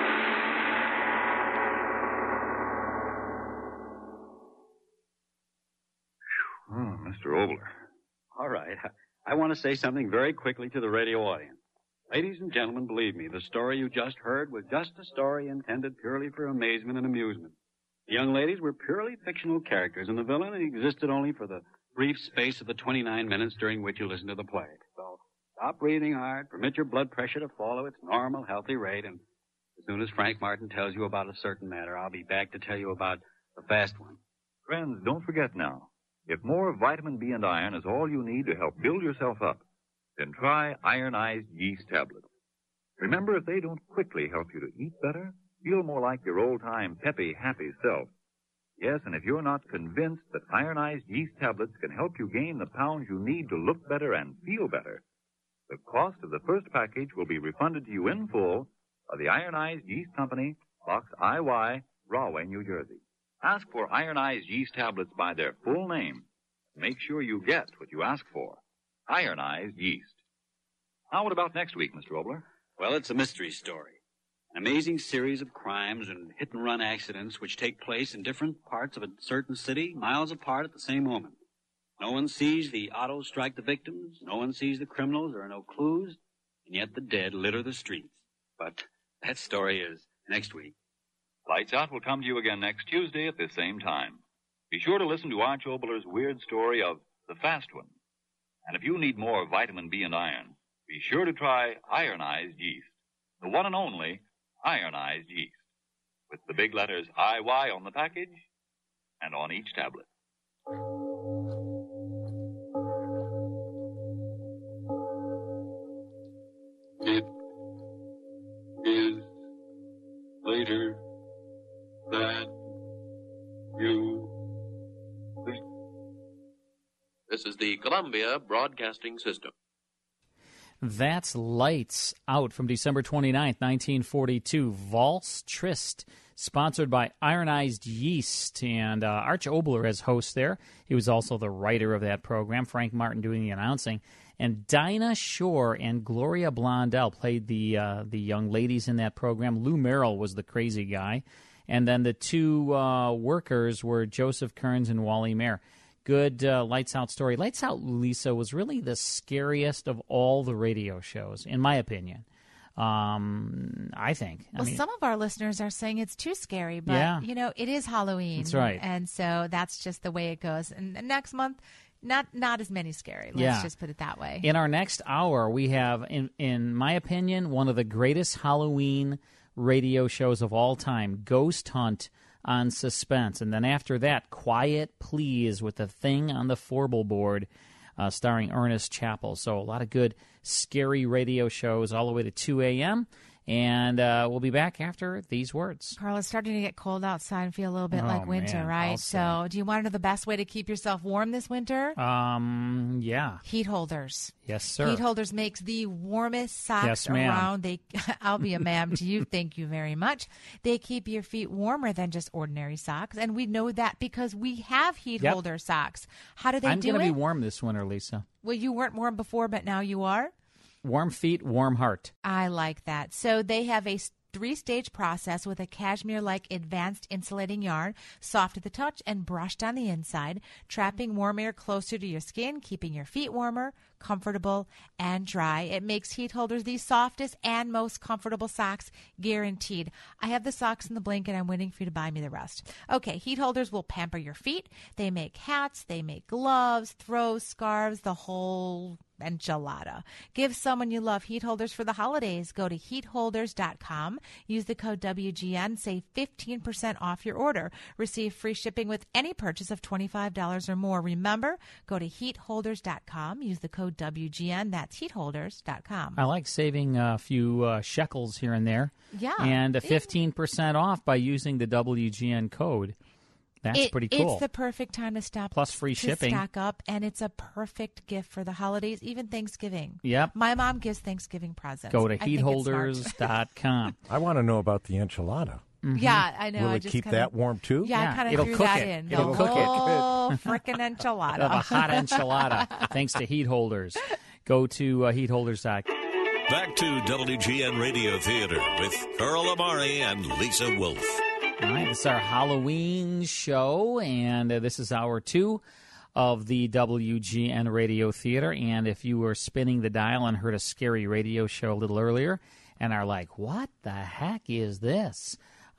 Oh, Mister Obler. All right. I want to say something very quickly to the radio audience. Ladies and gentlemen, believe me, the story you just heard was just a story intended purely for amazement and amusement. The young ladies were purely fictional characters, and the villain existed only for the brief space of the twenty-nine minutes during which you listened to the play. So stop breathing hard, permit your blood pressure to follow its normal, healthy rate, and as soon as Frank Martin tells you about a certain matter, I'll be back to tell you about the fast one. Friends, don't forget now, if more vitamin B and iron is all you need to help build yourself up, then try ironized yeast tablets. Remember, if they don't quickly help you to eat better, feel more like your old-time peppy, happy self. Yes, and if you're not convinced that ironized yeast tablets can help you gain the pounds you need to look better and feel better, the cost of the first package will be refunded to you in full by the Ironized Yeast Company, Box I Y, Rahway, New Jersey. Ask for ironized yeast tablets by their full name. Make sure you get what you ask for. Ironized yeast. Now, what about next week, Mister Obler? Well, it's a mystery story. An amazing series of crimes and hit-and-run accidents which take place in different parts of a certain city, miles apart at the same moment. No one sees the autos strike the victims. No one sees the criminals. There are no clues. And yet the dead litter the streets. But that story is next week. Lights Out will come to you again next Tuesday at this same time. Be sure to listen to Arch Obler's weird story of The Fast One. And if you need more vitamin B and iron, be sure to try ironized yeast. The one and only ironized yeast. With the big letters I Y on the package and on each tablet. It is later than you think. This is the Columbia Broadcasting System. That's Lights Out from December twenty-ninth, nineteen forty-two. Valse Trist, sponsored by Ironized Yeast. And uh, Arch Obler as host there. He was also the writer of that program. Frank Martin doing the announcing. And Dinah Shore and Gloria Blondell played the uh, the young ladies in that program. Lou Merrill was the crazy guy. And then the two uh, workers were Joseph Kearns and Wally Mayer. Good uh, Lights Out story. Lights Out, Lisa, was really the scariest of all the radio shows, in my opinion. Um, I think. I Well, mean, some of our listeners are saying it's too scary, but, Yeah. you know, it is Halloween. That's right. And so that's just the way it goes. And next month, not not as many scary. Let's Yeah. just put it that way. In our next hour, we have, in, in my opinion, one of the greatest Halloween radio shows of all time, Ghost Hunt on Suspense. And then after that, Quiet Please with The Thing on the Forble board, uh, starring Ernest Chappell. So a lot of good, scary radio shows all the way to two a.m., And uh, we'll be back after these words. Carl, it's starting to get cold outside and feel a little bit Oh, like winter, man, right? I'll So do you want to know the best way to keep yourself warm this winter? Um, yeah. Heat holders. Yes, sir. Heat holders makes the warmest socks Yes, ma'am. around. They, I'll be a ma'am to you. Thank you very much. They keep your feet warmer than just ordinary socks, and we know that because we have heat Yep. holder socks. How do they I'm do gonna it? be warm this winter, Lisa. Well, you weren't warm before, but now you are. Warm feet, warm heart. I like that. So they have a three-stage process with a cashmere-like advanced insulating yarn, soft at the touch and brushed on the inside, trapping warm air closer to your skin, keeping your feet warmer, comfortable, and dry. It makes heat holders the softest and most comfortable socks, guaranteed. I have the socks in the blanket. I'm waiting for you to buy me the rest. Okay, heat holders will pamper your feet. They make hats, they make gloves, throws, scarves, the whole enchilada. Give someone you love heat holders for the holidays. Go to heat holders dot com. Use the code W G N. Save fifteen percent off your order. Receive free shipping with any purchase of twenty-five dollars or more. Remember, go to heat holders dot com. Use the code W G N. That's heat holders dot com. I like saving a few uh, shekels here and there. Yeah. And a fifteen percent off by using the W G N code. That's It- pretty cool. It's the perfect time to stop. Plus free to shipping. stock up, and it's a perfect gift for the holidays, even Thanksgiving. Yep. My mom gives Thanksgiving presents. Go to I think heat it's holders dot com. I want to know about the enchilada. Yeah, I know. Will I it just keep kinda- that warm too? Yeah, Yeah, I kind it'll of threw cook that it. in. It'll the cook it. whole frickin' enchilada. Of a hot enchilada, thanks to heat holders. Go to uh, heat holders dot com. Back to W G N Radio Theater with Earl Amari and Lisa Wolf. All right, this is our Halloween show, and uh, this is hour two of the W G N Radio Theater. And if you were spinning the dial and heard a scary radio show a little earlier and are like, what the heck is this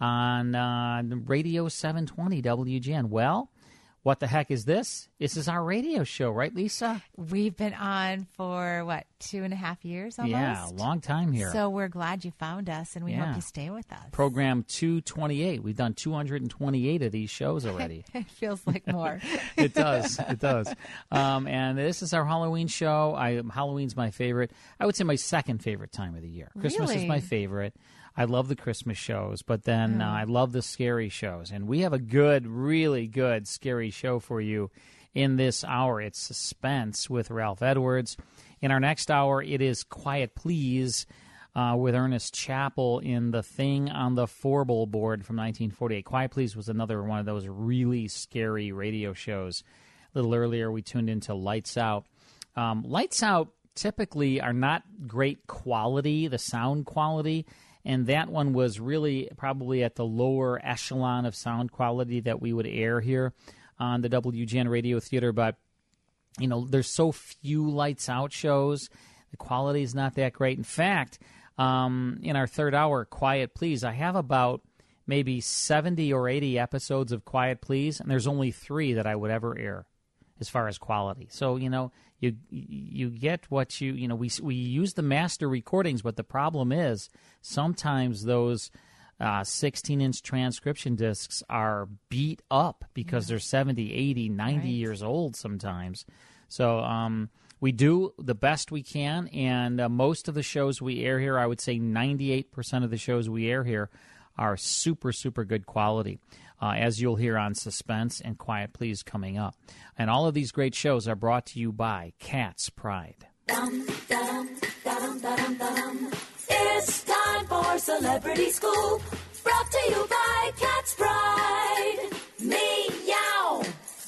on uh, Radio seven twenty W G N? Well, what the heck is this? This is our radio show, right, Lisa? We've been on for, what, two and a half years almost? Yeah, a long time here. So we're glad you found us, and we Yeah. hope you stay with us. Program two twenty-eight. We've done two hundred twenty-eight of these shows already. It feels like more. It does. It does. Um, and this is our Halloween show. I, Halloween's my favorite. I would say my second favorite time of the year. Christmas Really? is my favorite. I love the Christmas shows, but then Mm. uh, I love the scary shows. And we have a good, really good scary show for you in this hour. It's Suspense with Ralph Edwards. In our next hour, it is Quiet Please uh, with Ernest Chappell in The Thing on the Forble board from nineteen forty-eight. Quiet Please was another one of those really scary radio shows. A little earlier, we tuned into Lights Out. Um, Lights Out typically are not great quality, the sound quality, and that one was really probably at the lower echelon of sound quality that we would air here on the W G N Radio Theater. But, you know, there's so few Lights Out shows. The quality is not that great. In fact, um, in our third hour, Quiet Please, I have about maybe seventy or eighty episodes of Quiet Please, and there's only three that I would ever air as far as quality. So, you know, you you get what you, you know, we we use the master recordings, but the problem is sometimes those uh, sixteen-inch transcription discs are beat up because they're seventy, eighty, ninety Right. years old sometimes. So um, we do the best we can, and uh, most of the shows we air here, I would say ninety-eight percent of the shows we air here are super, super good quality, uh, as you'll hear on Suspense and Quiet Please coming up. And all of these great shows are brought to you by Cat's Pride. Dum, da-dum, da-dum, da-dum, da-dum. It's time for Celebrity Scoop, brought to you by Cat's Pride. Meow. This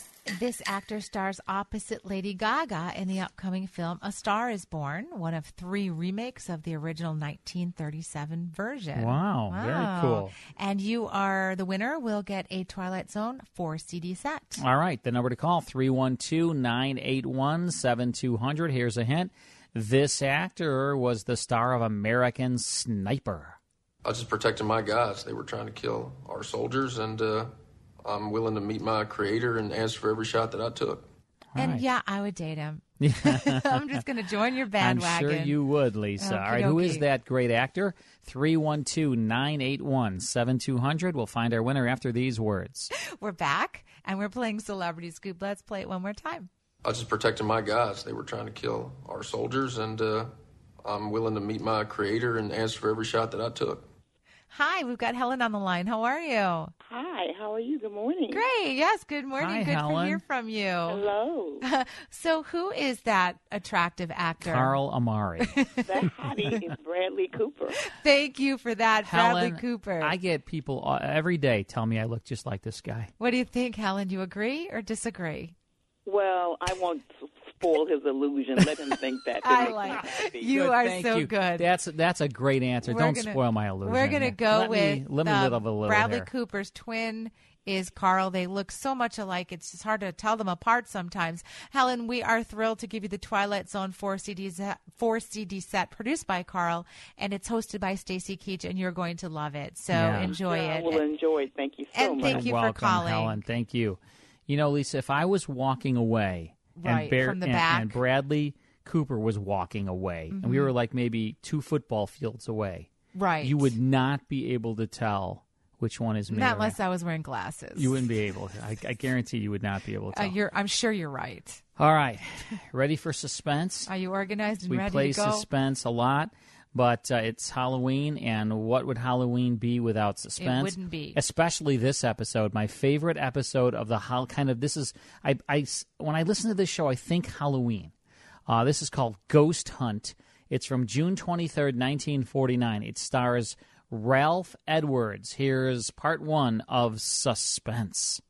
This actor stars opposite Lady Gaga in the upcoming film A Star is Born, one of three remakes of the original nineteen thirty-seven version. Wow, very cool. And you are the winner. Will get a Twilight Zone four C D set. All right, the number to call, three one two, nine eight one, seven two zero zero. Here's a hint. This actor was the star of American Sniper. I was just protecting my guys. They were trying to kill our soldiers, and uh, I'm willing to meet my creator and answer for every shot that I took. And right. yeah, I would date him. I'm just going to join your bandwagon. I'm sure you would, Lisa. All right, who is that great actor? three one two, nine eight one, seven two zero zero. We'll find our winner after these words. We're back, and we're playing Celebrity Scoop. Let's play it one more time. I was just protecting my guys. They were trying to kill our soldiers, and uh, I'm willing to meet my creator and answer for every shot that I took. Hi, we've got Helen on the line. How are you? Hi, how are you? Good morning. Great. Yes, good morning. Hi, good Helen. to hear from you. Hello. So who is that attractive actor? Carl Amari. That hottie is Bradley Cooper. Thank you for that, Helen, Bradley Cooper. I get people uh, every day tell me I look just like this guy. What do you think, Helen? Do you agree or disagree? Well, I won't spoil his illusion. Let him think that. I like it. You Good, are thank so you. good. That's that's a great answer. We're Don't gonna- spoil my illusion. We're going to go let with me, let me um, live a little Bradley here. Cooper's twin is Carl. They look so much alike. It's just hard to tell them apart sometimes. Helen, we are thrilled to give you the Twilight Zone four C D set, four C D set produced by Carl, and it's hosted by Stacy Keach, and you're going to love it. So Yeah. enjoy Yeah, it. I will enjoy it. Thank you so And much. thank you You're for welcome, calling. Helen. Thank you. You know, Lisa, if I was walking away Right, and, Bear, from the and, back. and Bradley Cooper was walking away, and we Mhm. were like maybe two football fields away, Right. you would not be able to tell which one is me. Not or- unless I was wearing glasses. You wouldn't be able to. I, I guarantee you would not be able to Uh, tell. you're, I'm sure you're right. All right. Ready for suspense? Are you organized and we ready play to go? suspense a lot, but uh, it's Halloween, and what would Halloween be without suspense? wouldn't be. Especially this episode, my favorite episode of the Hall. Kind of this is I, I when I listen to this show, I think Halloween. Uh, this is called Ghost Hunt. It's from June twenty-third, nineteen forty-nine. It stars Ralph Edwards. Here's part one of Suspense.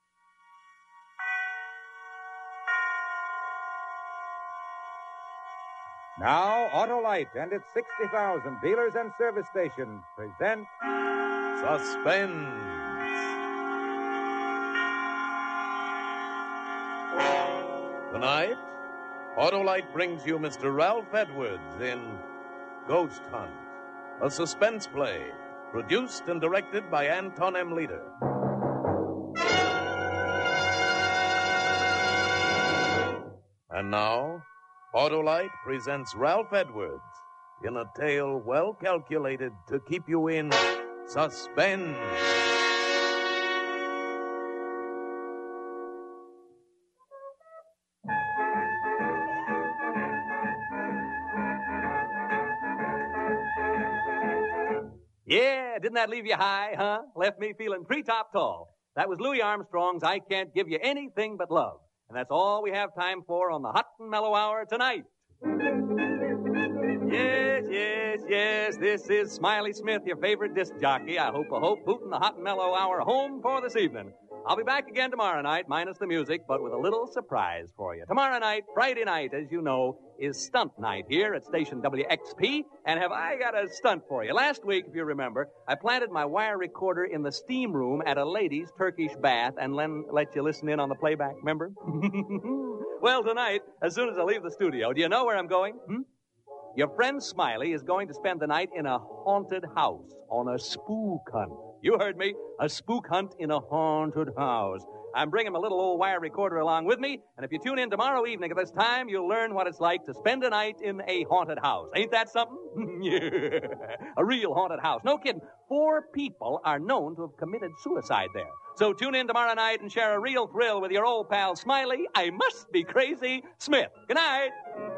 Now, Autolite and its sixty thousand dealers and service stations present Suspense. Tonight, Autolite brings you Mister Ralph Edwards in Ghost Hunt, a suspense play produced and directed by Anton M. Leader. And now, Autolite presents Ralph Edwards in a tale well calculated to keep you in suspense. Yeah, didn't that leave you high, huh? Left me feeling pre-top tall. That was Louis Armstrong's I Can't Give You Anything But Love. And that's all we have time for on the Hot and Mellow Hour tonight. Yes, yes, yes, this is Smiley Smith, your favorite disc jockey. I hope a hope booting the Hot and Mellow Hour home for this evening. I'll be back again tomorrow night, minus the music, but with a little surprise for you. Tomorrow night, Friday night, as you know, is stunt night here at station W X P, and have I got a stunt for you. Last week, if you remember, I planted my wire recorder in the steam room at a lady's Turkish bath and then let you listen in on the playback, remember? Well, tonight, as soon as I leave the studio, do you know where I'm going? Hmm? Your friend Smiley is going to spend the night in a haunted house on a spook hunt. You heard me, a spook hunt in a haunted house. I'm bringing my little old wire recorder along with me, and if you tune in tomorrow evening at this time, you'll learn what it's like to spend a night in a haunted house. Ain't that something? Yeah, a real haunted house. No kidding. Four people are known to have committed suicide there. So tune in tomorrow night and share a real thrill with your old pal Smiley, I must be crazy, Smith. Good night.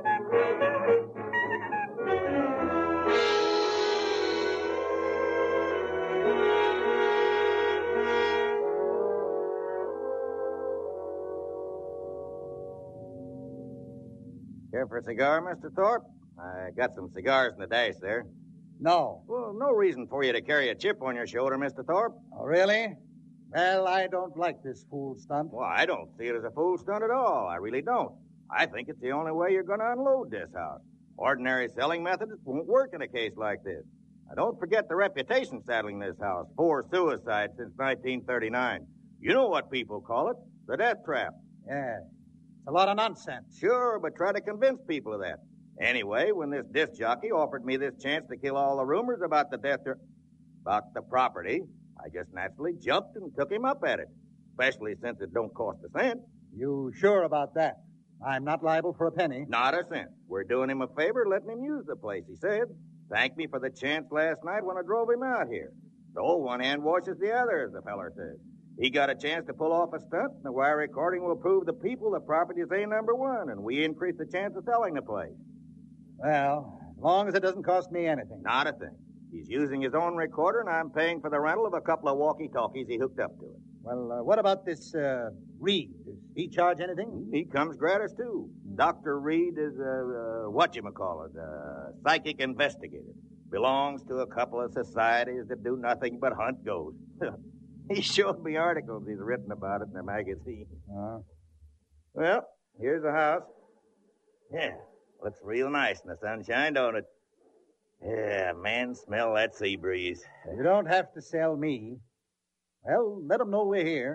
Care for a cigar, Mister Thorpe? I got some cigars in the dash there. No. Well, no reason for you to carry a chip on your shoulder, Mister Thorpe. Oh, really? Well, I don't like this fool stunt. Well, I don't see it as a fool stunt at all. I really don't. I think it's the only way you're going to unload this house. Ordinary selling methods won't work in a case like this. Now, don't forget the reputation saddling this house. Four suicides since nineteen thirty-nine. You know what people call it. The death trap. Yeah. It's a lot of nonsense. Sure, but try to convince people of that. Anyway, when this disc jockey offered me this chance to kill all the rumors about the death tra- about the property, I just naturally jumped and took him up at it. Especially since it don't cost a cent. You sure about that? I'm not liable for a penny. Not a cent. We're doing him a favor letting him use the place, he said. Thanked me for the chance last night when I drove him out here. So one hand washes the other, as the feller says. He got a chance to pull off a stunt, and the wire recording will prove the people the property is A number one, and we increase the chance of selling the place. Well, as long as it doesn't cost me anything. Not a thing. He's using his own recorder, and I'm paying for the rental of a couple of walkie-talkies he hooked up to it. Well, uh, what about this uh, Reed? Does he charge anything? He comes gratis, too. Doctor Reed is a, uh, whatchamacallit, a psychic investigator. Belongs to a couple of societies that do nothing but hunt ghosts. He showed me articles he's written about it in the magazine. Uh, well, here's the house. Yeah, looks real nice in the sunshine, don't it? Yeah, man, smell that sea breeze. You don't have to sell me. Well, let them know we're here.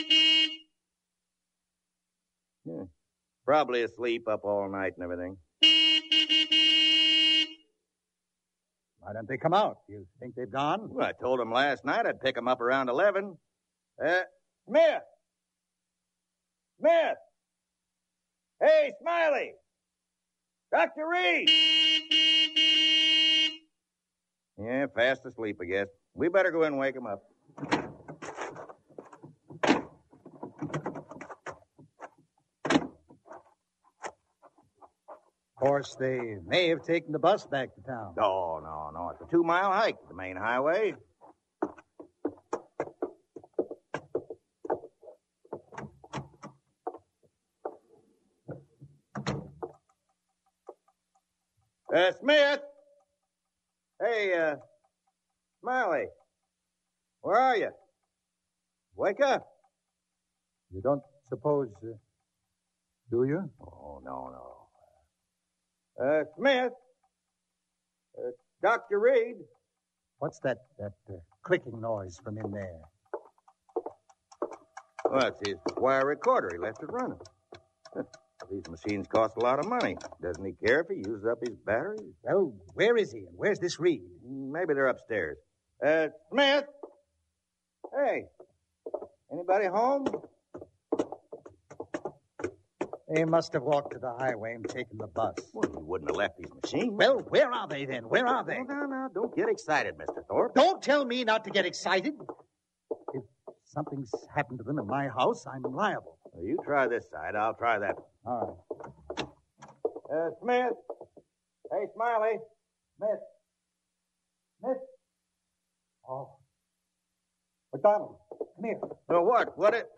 Yeah. Probably asleep up all night and everything. Why don't they come out? You think they've gone? Well, I told them last night I'd pick them up around eleven. Uh, Smith! Smith! Hey, Smiley! Doctor Reed! Yeah, fast asleep, I guess. We better go in and wake him up. Of course, they may have taken the bus back to town. Oh, no, no. It's a two-mile hike to the main highway. Uh, Smith! Hey, uh, Smiley. Where are you? Wake up. You don't suppose, uh, do you? Oh, no, no. Uh, Smith. Uh, Doctor Reed. What's that, that uh, clicking noise from in there? Well, it's his wire recorder. He left it running. These machines cost a lot of money. Doesn't he care if he uses up his batteries? Well, where is he? And where's this Reed? Maybe they're upstairs. Uh, Smith? Hey, anybody home? They must have walked to the highway and taken the bus. Well, he wouldn't have left his machine. Well, where are they then? Where are they? No, no, no. Don't get excited, Mister Thorpe. Don't tell me not to get excited. If something's happened to them in my house, I'm liable. Well, you try this side. I'll try that one. All right. Uh, Smith. Hey, Smiley. Smith. Smith. Oh. McDonald, come here. Well, what? What it?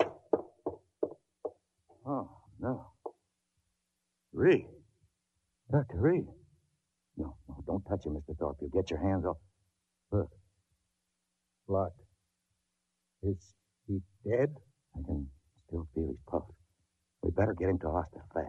Oh, no. Reed. Doctor Reed. No, no, don't touch him, Mister Thorpe. You'll get your hands off. Look. Blood. Is he dead? I can still feel his pulse. We better get him to hospital fast.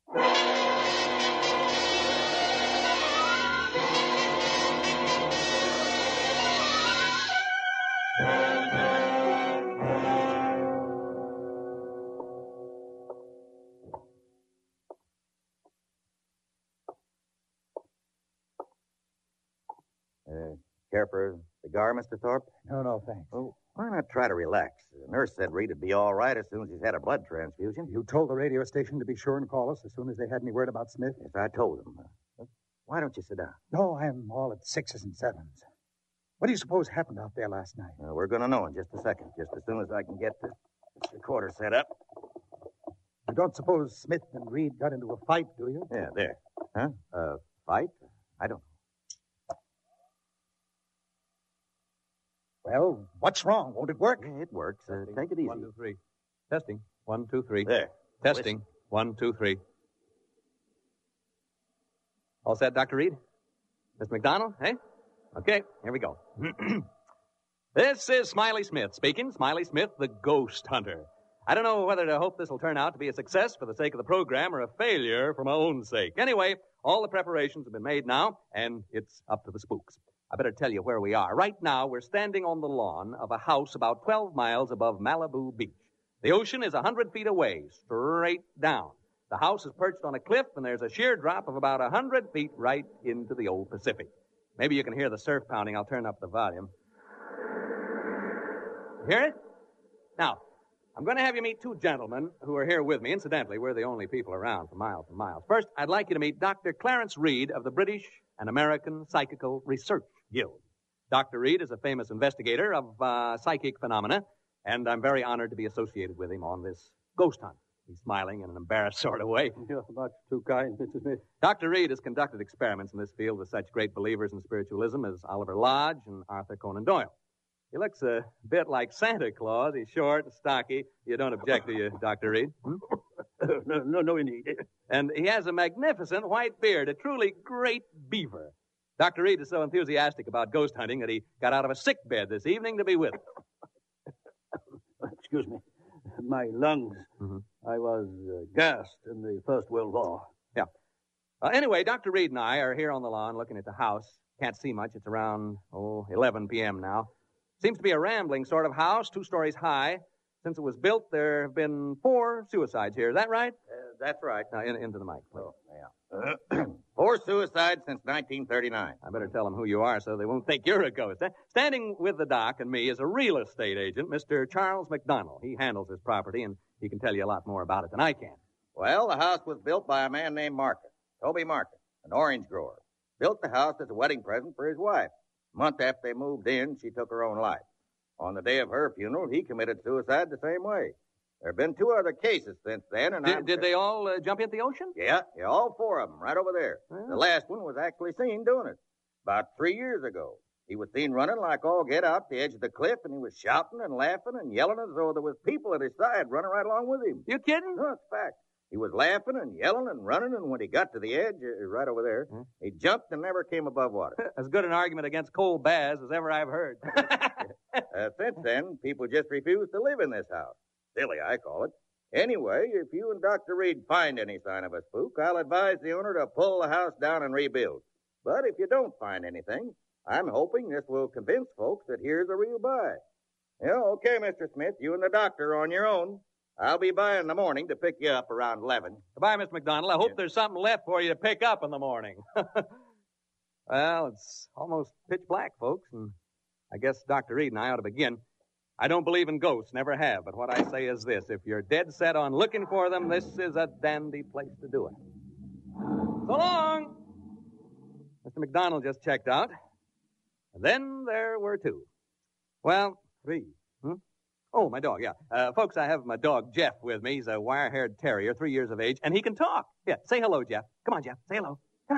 Uh, care for a cigar, Mister Thorpe? No, no, thanks. Oh, why not try to relax? The nurse said Reed would be all right as soon as he's had a blood transfusion. You told the radio station to be sure and call us as soon as they had any word about Smith? Yes, I told them. Uh, why don't you sit down? No, I'm all at sixes and sevens. What do you suppose happened out there last night? Uh, we're going to know in just a second, just as soon as I can get this recorder set up. You don't suppose Smith and Reed got into a fight, do you? Yeah, there. Huh? Uh, fight? I don't know. Well, what's wrong? Won't it work? Yeah, it works. Uh, take it easy. One, two, three. Testing. One, two, three. There. Testing. Listen. One, two, three. All set, Doctor Reed? Miss McDonald, eh? Okay, here we go. This is Smiley Smith speaking. Smiley Smith, the ghost hunter. I don't know whether to hope this will turn out to be a success for the sake of the program or a failure for my own sake. Anyway, all the preparations have been made now, and it's up to the spooks. I better tell you where we are. Right now, we're standing on the lawn of a house about twelve miles above Malibu Beach. The ocean is one hundred feet away, straight down. The house is perched on a cliff, and there's a sheer drop of about one hundred feet right into the old Pacific. Maybe you can hear the surf pounding. I'll turn up the volume. You hear it? Now, I'm going to have you meet two gentlemen who are here with me. Incidentally, we're the only people around for miles and miles. First, I'd like you to meet Doctor Clarence Reed of the British and American Psychical Research Guild. Doctor Reed is a famous investigator of uh, psychic phenomena, and I'm very honored to be associated with him on this ghost hunt. He's smiling in an embarrassed sort of way. You're much too kind, Mister Smith. Doctor Reed has conducted experiments in this field with such great believers in spiritualism as Oliver Lodge and Arthur Conan Doyle. He looks a bit like Santa Claus. He's short, stocky. You don't object, do you, Doctor Reed? Hmm? no, no, no, indeed. And he has a magnificent white beard, a truly great beaver. Doctor Reed is so enthusiastic about ghost hunting that he got out of a sick bed this evening to be with us. Excuse me. My lungs. Mm-hmm. I was uh, gassed in the First World War. Yeah. Uh, anyway, Doctor Reed and I are here on the lawn looking at the house. Can't see much. It's around, oh, eleven p.m. now. Seems to be a rambling sort of house, two stories high. Since it was built, there have been four suicides here. Is that right? Uh, that's right. Now, in, into the mic, please. Oh, yeah. Uh, four suicides since nineteen thirty-nine. I better tell them who you are so they won't think you're a ghost. Eh? Standing with the doc and me is a real estate agent, Mister Charles McDonald. He handles this property, and he can tell you a lot more about it than I can. Well, the house was built by a man named Marcus, Toby Marcus, an orange grower. Built the house as a wedding present for his wife. A month after they moved in, she took her own life. On the day of her funeral, he committed suicide the same way. There have been two other cases since then, and Did, I'm... did they all uh, jump into the ocean? Yeah, yeah, all four of them, right over there. Well. The last one was actually seen doing it. About three years ago. He was seen running like all get out the edge of the cliff, and he was shouting and laughing and yelling as though there was people at his side running right along with him. You kidding? No, it's fact. He was laughing and yelling and running, and when he got to the edge, uh, right over there, hmm? he jumped and never came above water. As good an argument against cold baths as ever I've heard. uh, since then, people just refuse to live in this house. Silly, I call it. Anyway, if you and Doctor Reed find any sign of a spook, I'll advise the owner to pull the house down and rebuild. But if you don't find anything, I'm hoping this will convince folks that here's a real buy. Yeah, okay, Mister Smith, you and the doctor are on your own. I'll be by in the morning to pick you up around eleven. Goodbye, Mister McDonald. I hope yeah. there's something left for you to pick up in the morning. Well, it's almost pitch black, folks, and I guess Doctor Reed and I ought to begin. I don't believe in ghosts, never have, but what I say is this. If you're dead set on looking for them, this is a dandy place to do it. So long! Mister McDonald just checked out. And then there were two. Well, three. Hmm? Oh, my dog, yeah. Uh, folks, I have my dog, Jeff, with me. He's a wire-haired terrier, three years of age, and he can talk. Yeah, say hello, Jeff. Come on, Jeff. Say hello. Come on.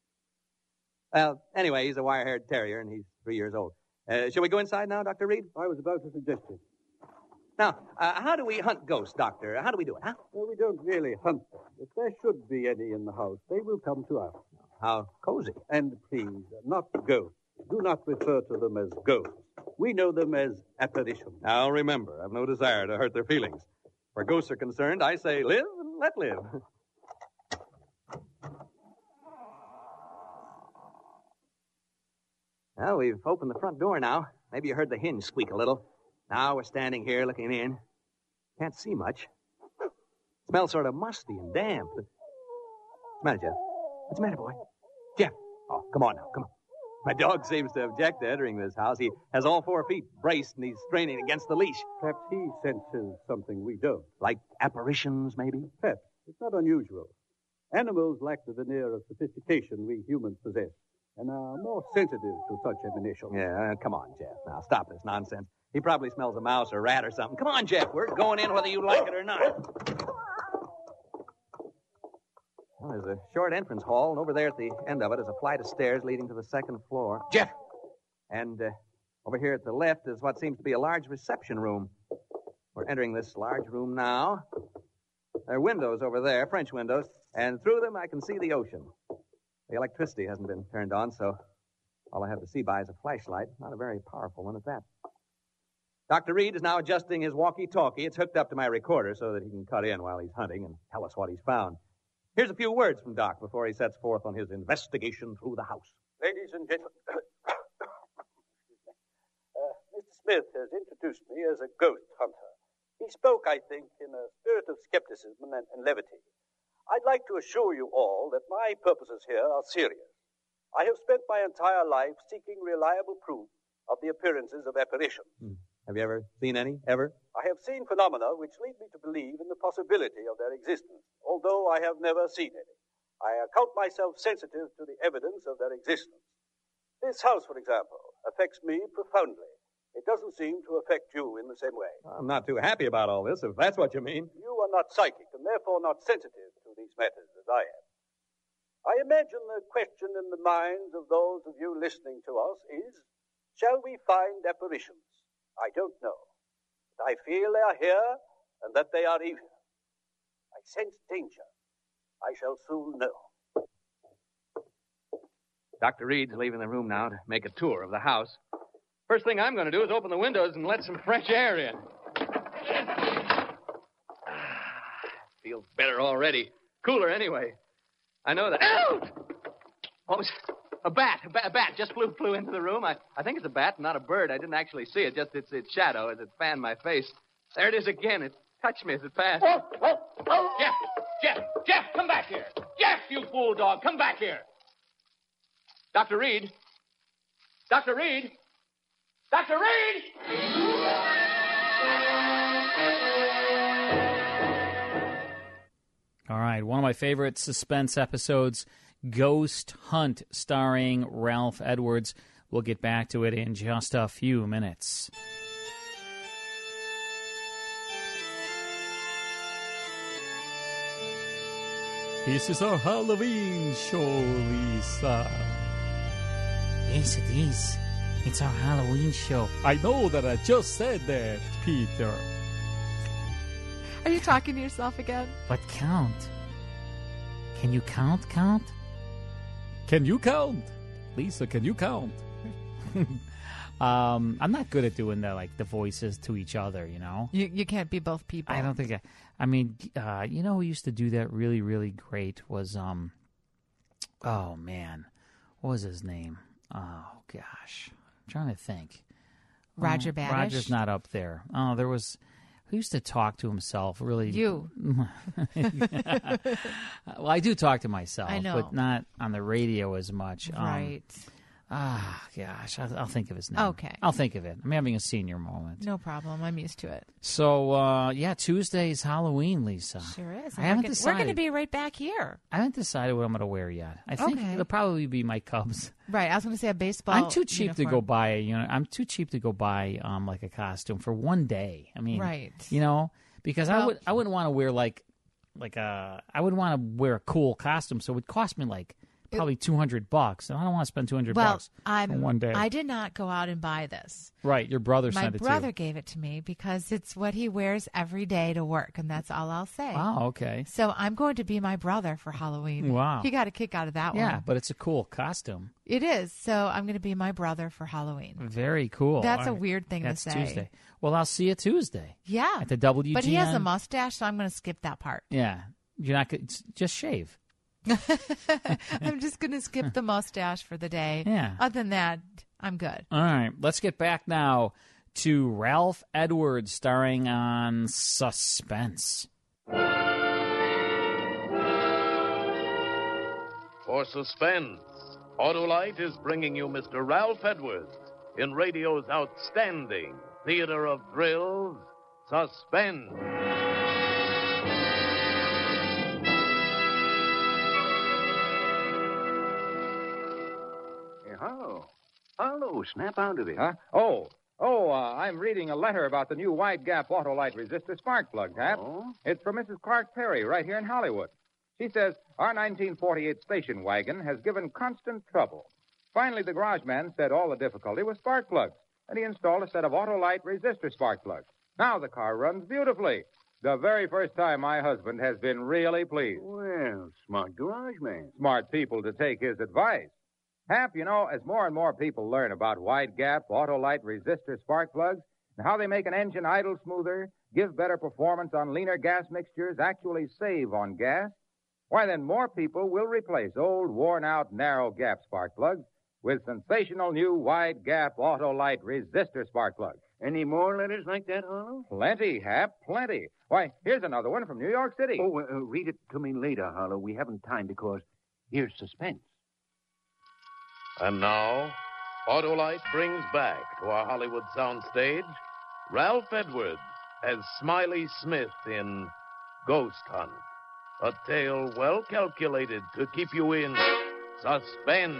Well, anyway, he's a wire-haired terrier, and he's three years old. Uh, shall we go inside now, Doctor Reed? I was about to suggest it. Now, uh, how do we hunt ghosts, Doctor? How do we do it, huh? Well, we don't really hunt them. If there should be any in the house, they will come to us. How cozy. And please, not ghosts. Do not refer to them as ghosts. We know them as apparitions. Now, remember, I've no desire to hurt their feelings. Where ghosts are concerned, I say live and let live. Well, we've opened the front door now. Maybe you heard the hinge squeak a little. Now we're standing here looking in. Can't see much. Smells sort of musty and damp. What's the matter, Jeff? What's the matter, boy? Jeff. Oh, come on now, come on. My dog seems to object to entering this house. He has all four feet braced, and he's straining against the leash. Perhaps he senses something we don't. Like apparitions, maybe? Perhaps. It's not unusual. Animals lack the veneer of sophistication we humans possess, and are more sensitive to such emanations. Yeah, come on, Jeff. Now, stop this nonsense. He probably smells a mouse or a rat or something. Come on, Jeff. We're going in whether you like it or not. Well, there's a short entrance hall, and over there at the end of it is a flight of stairs leading to the second floor. Jeff! And uh, over here at the left is what seems to be a large reception room. We're entering this large room now. There are windows over there, French windows, and through them I can see the ocean. The electricity hasn't been turned on, so all I have to see by is a flashlight. Not a very powerful one at that. Doctor Reed is now adjusting his walkie-talkie. It's hooked up to my recorder so that he can cut in while he's hunting and tell us what he's found. Here's a few words from Doc before he sets forth on his investigation through the house. Ladies and gentlemen, uh, Mister Smith has introduced me as a ghost hunter. He spoke, I think, in a spirit of skepticism and, and levity. I'd like to assure you all that my purposes here are serious. I have spent my entire life seeking reliable proof of the appearances of apparitions. Hmm. Have you ever seen any, ever? I have seen phenomena which lead me to believe in the possibility of their existence, although I have never seen any. I account myself sensitive to the evidence of their existence. This house, for example, affects me profoundly. It doesn't seem to affect you in the same way. I'm not too happy about all this, if that's what you mean. You are not psychic and therefore not sensitive to these matters as I am. I imagine the question in the minds of those of you listening to us is, shall we find apparitions? I don't know. But I feel they are here and that they are evil. I sense danger. I shall soon know. Doctor Reed's leaving the room now to make a tour of the house. First thing I'm going to do is open the windows and let some fresh air in. Feels better already. Cooler anyway. I know that. Out! What was a bat? A bat, a bat just flew flew into the room. I, I think it's a bat, not a bird. I didn't actually see it. Just its its shadow as it fanned my face. There it is again. It touched me as it passed. Oh, oh, oh. Jeff, Jeff, Jeff, come back here. Jeff, you fool dog, come back here. Doctor Reed. Doctor Reed. Doctor Reed! All right, one of my favorite suspense episodes, Ghost Hunt, starring Ralph Edwards. We'll get back to it in just a few minutes. This is our Halloween show, Lisa. Yes, it is. It's our Halloween show. I know that I just said that, Peter. Are you talking to yourself again? But count. Can you count, count? Can you count? Lisa, can you count? um, I'm not good at doing the, like, the voices to each other, you know? You you can't be both people. I don't think I... I mean, uh, you know who used to do that really, really great was, um... oh, man. What was his name? Oh, gosh. I'm trying to think. Roger oh, Badish? Roger's not up there. Oh, there was... Who used to talk to himself? Really? You. Well, I do talk to myself, I know. but not on the radio as much. Right. Um, ah, gosh, I'll, I'll think of his name. Okay. I'll think of it. I'm having a senior moment. No problem. I'm used to it. So, uh, yeah, Tuesday's Halloween, Lisa. Sure is. I haven't we're decided. We're going to be right back here. I haven't decided what I'm going to wear yet. I think Okay. it'll probably be my Cubs. Right. I was going to say a baseball I'm too cheap to uniform. go buy a, you know, I'm too cheap to go buy um like a costume for one day. I mean, Right. You know, because I Well- would I wouldn't want to wear like like a I wouldn't want to wear a cool costume, so it would cost me like probably two hundred bucks, and I don't want to spend two hundred Well, bucks I'm, for one day. I did not go out and buy this. Right, your brother My sent it brother to you. gave it to me because it's what he wears every day to work, and that's all I'll say. Wow, okay. So I'm going to be my brother for Halloween. Wow. He got a kick out of that Yeah, one. but it's a cool costume. It is. So I'm going to be my brother for Halloween. Very cool. That's All a right. weird thing to That's say. Tuesday. Well, I'll see you Tuesday. Yeah. At the W G N. But he has a mustache, so I'm going to skip that part. Yeah. You're not gonna, just shave. I'm just going to skip the mustache for the day. Yeah. Other than that, I'm good. All right, let's get back now to Ralph Edwards starring on Suspense. For Suspense, Autolite is bringing you Mister Ralph Edwards in radio's outstanding theater of thrills, Suspense. Oh, hello. Snap out of it. Huh? Oh, oh, uh, I'm reading a letter about the new wide gap Autolite resistor spark plug, Hap. Oh? It's from Missus Clark Perry right here in Hollywood. She says our nineteen forty-eight station wagon has given constant trouble. Finally, the garage man said all the difficulty was spark plugs, and he installed a set of Autolite resistor spark plugs. Now the car runs beautifully. The very first time my husband has been really pleased. Well, smart garage man. Smart people to take his advice. Hap, you know, as more and more people learn about wide gap Autolite resistor spark plugs, and how they make an engine idle smoother, give better performance on leaner gas mixtures, actually save on gas, why then more people will replace old, worn-out, narrow-gap spark plugs with sensational new wide-gap Autolite resistor spark plugs. Any more letters like that, Harlow? Plenty, Hap, plenty. Why, here's another one from New York City. Oh, uh, read it to me later, Harlow. We haven't time because here's suspense. And now, Autolite brings back to our Hollywood soundstage Ralph Edwards as Smiley Smith in Ghost Hunt, a tale well calculated to keep you in suspense.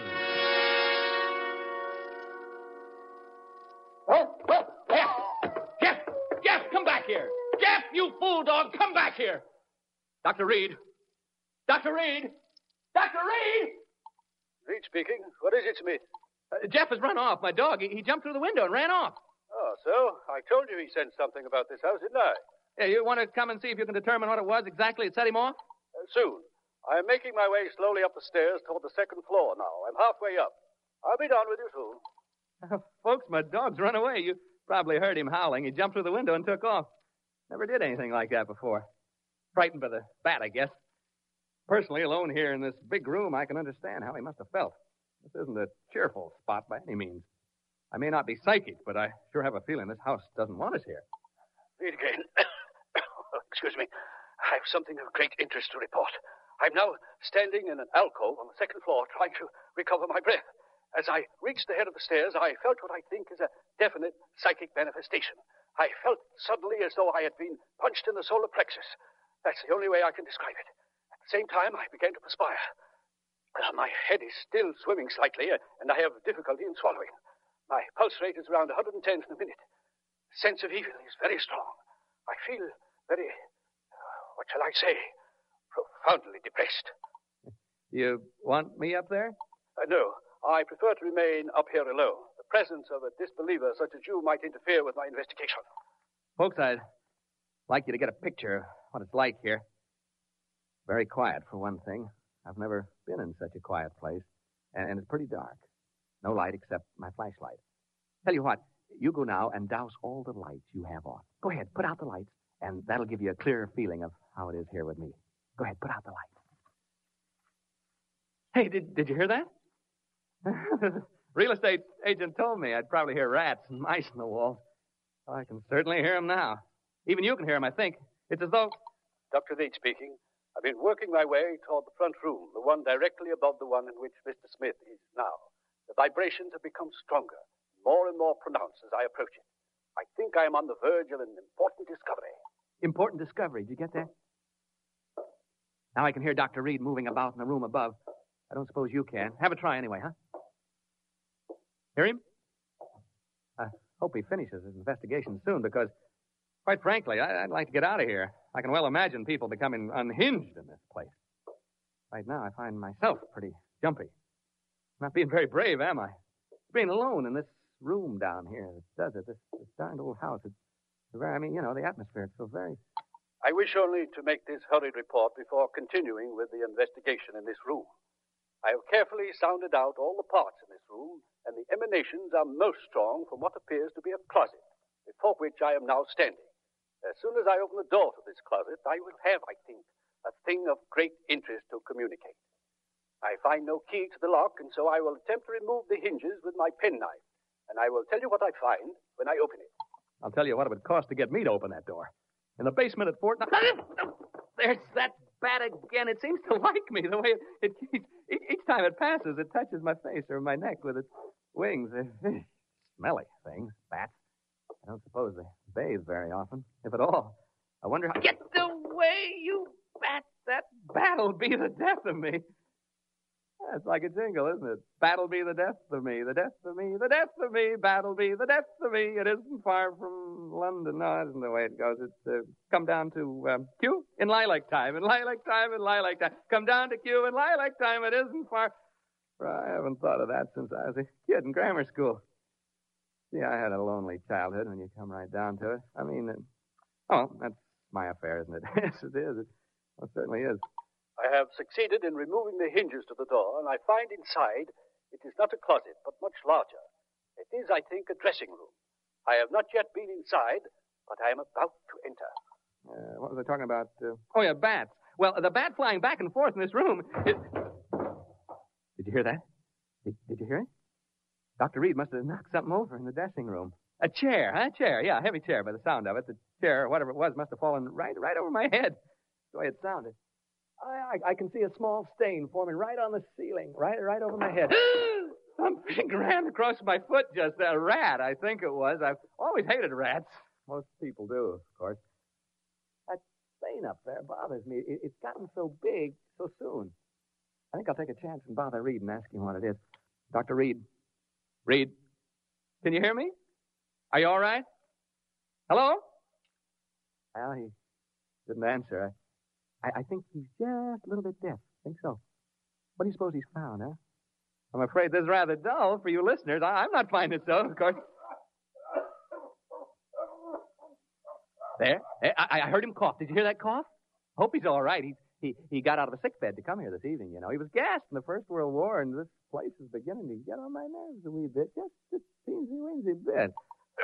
Jeff! Jeff, come back here! Jeff, you fool dog, come back here! Doctor Reed! Doctor Reed! Doctor Reed! Reed speaking. What is it, Smith? Uh, Jeff has run off. My dog, he, he jumped through the window and ran off. Oh, so? I told you he said something about this house, didn't I? Yeah, you want to come and see if you can determine what it was exactly that set him off? Uh, soon. I am making my way slowly up the stairs toward the second floor now. I'm halfway up. I'll be down with you soon. Uh, folks, my dog's run away. You probably heard him howling. He jumped through the window and took off. Never did anything like that before. Frightened by the bat, I guess. Personally, alone here in this big room, I can understand how he must have felt. This isn't a cheerful spot by any means. I may not be psychic, but I sure have a feeling this house doesn't want us here. Read again. Excuse me. I have something of great interest to report. I'm now standing in an alcove on the second floor trying to recover my breath. As I reached the head of the stairs, I felt what I think is a definite psychic manifestation. I felt suddenly as though I had been punched in the solar plexus. That's the only way I can describe it. At the same time, I began to perspire. Uh, my head is still swimming slightly, uh, and I have difficulty in swallowing. My pulse rate is around one hundred ten in a minute. The sense of evil is very strong. I feel very, uh, what shall I say, profoundly depressed. You want me up there? Uh, no, I prefer to remain up here alone. The presence of a disbeliever such as you might interfere with my investigation. Folks, I'd like you to get a picture of what it's like here. Very quiet, for one thing. I've never been in such a quiet place. And, and it's pretty dark. No light except my flashlight. Tell you what, you go now and douse all the lights you have on. Go ahead, put out the lights, and that'll give you a clearer feeling of how it is here with me. Go ahead, put out the lights. Hey, did, did you hear that? Real estate agent told me I'd probably hear rats and mice in the walls. Well, I can certainly hear them now. Even you can hear them, I think. It's as though... Doctor Reed speaking. I've been working my way toward the front room, the one directly above the one in which Mister Smith is now. The vibrations have become stronger, more and more pronounced as I approach it. I think I am on the verge of an important discovery. Important discovery. Did you get that? Now I can hear Doctor Reed moving about in the room above. I don't suppose you can. Have a try anyway, huh? Hear him? I hope he finishes his investigation soon because, quite frankly, I, I'd like to get out of here. I can well imagine people becoming unhinged in this place. Right now, I find myself pretty jumpy. Not being very brave, am I? Being alone in this room down here that does it, this, this darned old house. It's very, I mean, you know, the atmosphere, it's so very... I wish only to make this hurried report before continuing with the investigation in this room. I have carefully sounded out all the parts in this room, and the emanations are most strong from what appears to be a closet, before which I am now standing. As soon as I open the door to this closet, I will have, I think, a thing of great interest to communicate. I find no key to the lock, and so I will attempt to remove the hinges with my penknife, and I will tell you what I find when I open it. I'll tell you what it would cost to get me to open that door. In the basement at Fort... There's that bat again. It seems to like me the way it, it keeps... Each time it passes, it touches my face or my neck with its wings. Smelly things, bats. I don't suppose they bathe very often, if at all. I wonder how... Get away, you bat! That bat'll be the death of me. That's like a jingle, isn't it? Bat'll be the death of me, the death of me, the death of me, bat'll be the death of me. It isn't far from London. No, that isn't the way it goes. It's uh, come down to um, Q in lilac time, in lilac time, in lilac time. Come down to Q in lilac time. It isn't far. I haven't thought of that since I was a kid in grammar school. See, I had a lonely childhood when you come right down to it. I mean, it, oh, that's my affair, isn't it? Yes, it is. It, well, it certainly is. I have succeeded in removing the hinges to the door, and I find inside it is not a closet, but much larger. It is, I think, a dressing room. I have not yet been inside, but I am about to enter. Uh, what was I talking about? Uh, oh, yeah, bats. Well, the bat flying back and forth in this room. It... Did you hear that? Did, did you hear it? Doctor Reed must have knocked something over in the dressing room. A chair, huh? Chair, yeah, a heavy chair by the sound of it. The chair, whatever it was, must have fallen right right over my head. The way it sounded. I, I, I can see a small stain forming right on the ceiling, right right over my head. Something ran across my foot just a rat, I think it was. I've always hated rats. Most people do, of course. That stain up there bothers me. It, it's gotten so big so soon. I think I'll take a chance and bother Reed and ask him what it is. Doctor Reed. Reed, can you hear me? Are you all right? Hello? Well, he didn't answer. I, I, I think he's just a little bit deaf. I think so. What do you suppose he's found, huh? I'm afraid this is rather dull for you listeners. I, I'm not finding it so, of course. There. I, I heard him cough. Did you hear that cough? Hope he's all right. He's, he, he got out of a sick bed to come here this evening, you know. He was gassed in the First World War, and this place is beginning to get on my nerves a wee bit. Just a teensy-weensy bit.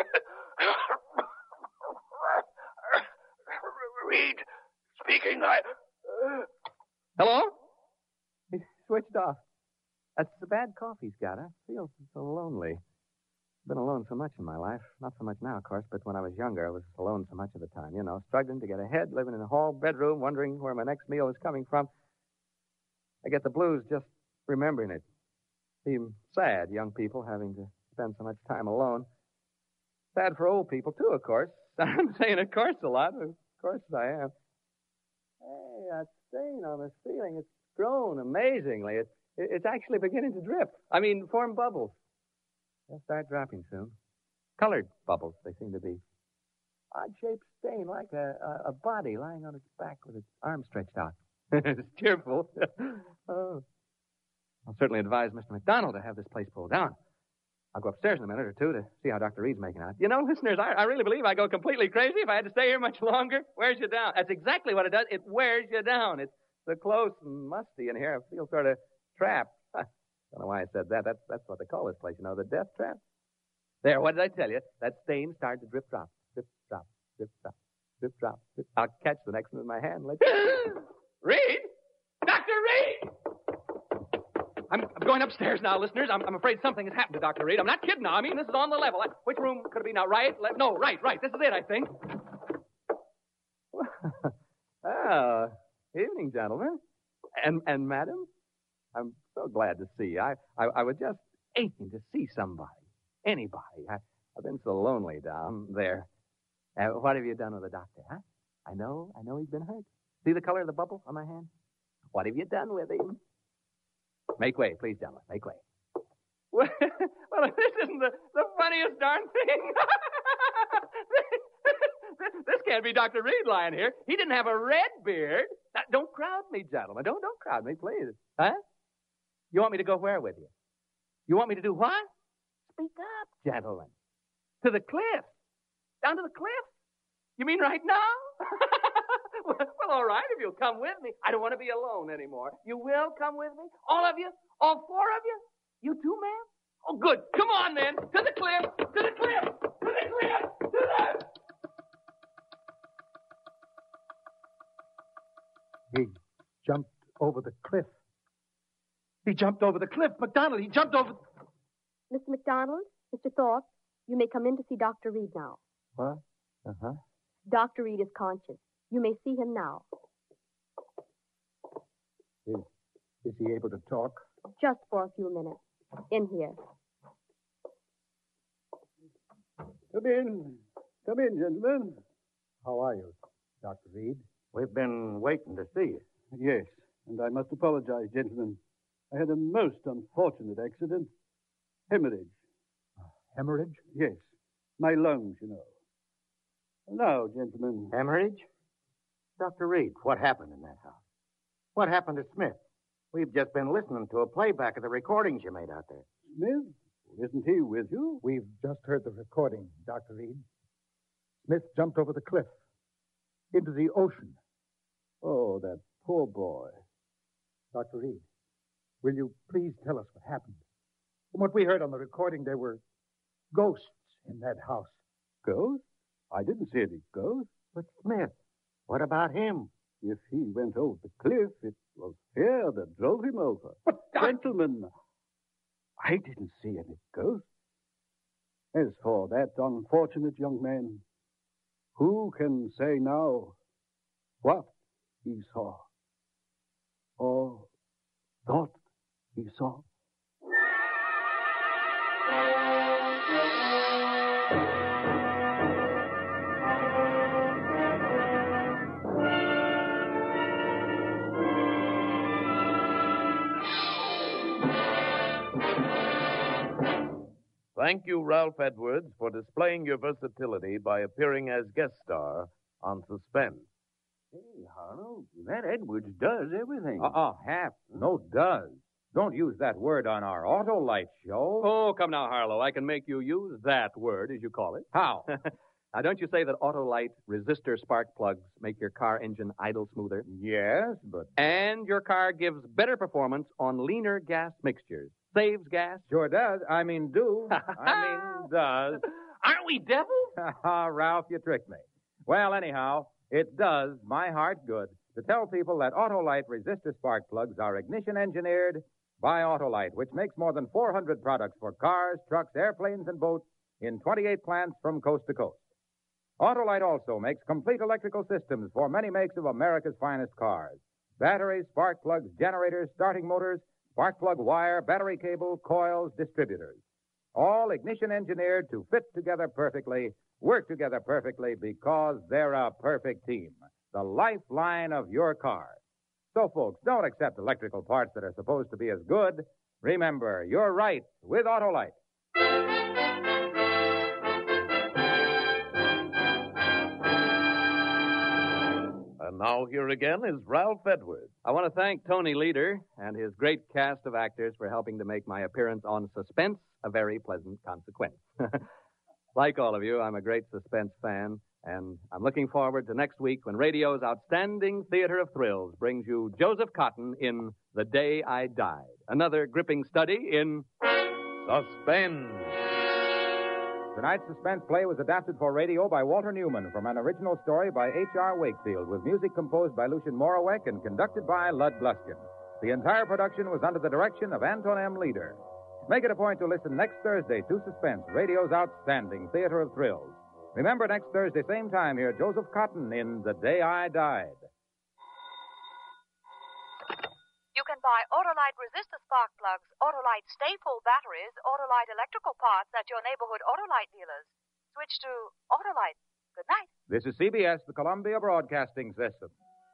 Reed, speaking, I... Uh... Hello? He switched off. That's the bad cough he's got. I feel so lonely. Been alone so much in my life. Not so much now, of course, but when I was younger, I was alone so much of the time. You know, struggling to get ahead, living in a hall bedroom, wondering where my next meal was coming from. I get the blues just remembering it. Seem sad, young people having to spend so much time alone. Sad for old people, too, of course. I'm saying of course a lot. Of course I am. Hey, that stain on the ceiling, it's grown amazingly. It, it, it's actually beginning to drip. I mean, form bubbles. They'll start dropping soon. Colored bubbles, they seem to be. Odd-shaped stain, like a, a, a body lying on its back with its arms stretched out. It's cheerful. Oh. I'll certainly advise Mister McDonald to have this place pulled down. I'll go upstairs in a minute or two to see how Doctor Reed's making out. You know, listeners, I, I really believe I go completely crazy if I had to stay here much longer. Wears you down. That's exactly what it does. It wears you down. It's so close and musty in here. I feel sort of trapped. I don't know why I said that. That's, that's what they call this place, you know, the death trap. There, what did I tell you? That stain started to drip, drop, drip, drop, drip, drop, drip, drop. Drip. I'll catch the next one in my hand. Like... Reed? Doctor Reed! I'm, I'm going upstairs now, listeners. I'm, I'm afraid something has happened to Doctor Reed. I'm not kidding now. I mean, this is on the level. I, which room could it be now? Right? Left? No, right, right. This is it, I think. Oh, evening, gentlemen. And, and madam? I'm so glad to see you. I, I, I was just aching to see somebody. Anybody. I, I've been so lonely down there. Uh, what have you done with the doctor, huh? I know, I know he's been hurt. See the color of the bubble on my hand? What have you done with him? Make way, please, gentlemen. Make way. Well, well this isn't the, the funniest darn thing. this, this can't be Doctor Reed lying here. He didn't have a red beard. Now, don't crowd me, gentlemen. Don't, don't crowd me, please. Huh? You want me to go where with you? You want me to do what? Speak up, gentlemen. To the cliff. Down to the cliff? You mean right now? well, well, all right, if you'll come with me. I don't want to be alone anymore. You will come with me? All of you? All four of you? You too, ma'am? Oh, good. Come on, then. To the cliff. To the cliff. To the cliff. To the... He jumped over the cliff. He jumped over the cliff. McDonald, he jumped over... Mister McDonald, Mister Thorpe, you may come in to see Doctor Reed now. What? Uh-huh. Doctor Reed is conscious. You may see him now. Is, is he able to talk? Just for a few minutes. In here. Come in. Come in, gentlemen. How are you, Doctor Reed? We've been waiting to see you. Yes, and I must apologize, gentlemen. I had a most unfortunate accident. Hemorrhage. Hemorrhage? Yes. My lungs, you know. Now, gentlemen. Hemorrhage? Doctor Reed, what happened in that house? What happened to Smith? We've just been listening to a playback of the recordings you made out there. Smith? Isn't he with you? We've just heard the recording, Doctor Reed. Smith jumped over the cliff. Into the ocean. Oh, that poor boy. Doctor Reed, will you please tell us what happened? From what we heard on the recording, there were ghosts in that house. Ghost? I didn't see any ghost. But, Smith, what about him? If he went over the cliff, it was fear that drove him over. But, gentlemen, I didn't see any ghost. As for that unfortunate young man, who can say now what he saw or thought he saw? Thank you, Ralph Edwards, for displaying your versatility by appearing as guest star on Suspense. Hey, Harlow, that Edwards does everything. Uh-uh, half. No does. Don't use that word on our Autolite show. Oh, come now, Harlow. I can make you use that word, as you call it. How? Now, don't you say that Autolite resistor spark plugs make your car engine idle smoother? Yes, but... And your car gives better performance on leaner gas mixtures. Saves gas. Sure does. I mean, do. I mean, does. Aren't we devils? Ralph, you tricked me. Well, anyhow, it does my heart good to tell people that Autolite resistor spark plugs are ignition engineered by Autolite, which makes more than four hundred products for cars, trucks, airplanes, and boats in twenty-eight plants from coast to coast. Autolite also makes complete electrical systems for many makes of America's finest cars. Batteries, spark plugs, generators, starting motors, spark plug wire, battery cable, coils, distributors. All ignition engineered to fit together perfectly, work together perfectly because they're a perfect team. The lifeline of your car. So, folks, don't accept electrical parts that are supposed to be as good. Remember, you're right with Autolite. And now here again is Ralph Edwards. I want to thank Tony Leader and his great cast of actors for helping to make my appearance on Suspense a very pleasant consequence. Like all of you, I'm a great Suspense fan, and I'm looking forward to next week when radio's outstanding theater of thrills brings you Joseph Cotton in The Day I Died, another gripping study in Suspense. Tonight's Suspense play was adapted for radio by Walter Newman from an original story by H R Wakefield, with music composed by Lucien Morawek and conducted by Lud Gluskin. The entire production was under the direction of Anton M. Leader. Make it a point to listen next Thursday to Suspense, radio's outstanding theater of thrills. Remember, next Thursday, same time, hear Joseph Cotton in The Day I Died. You can buy Autolite resistor spark plugs, Autolite stay-full batteries, Autolite electrical parts at your neighborhood Autolite dealers. Switch to Autolite. Good night. This is C B S, the Columbia Broadcasting System.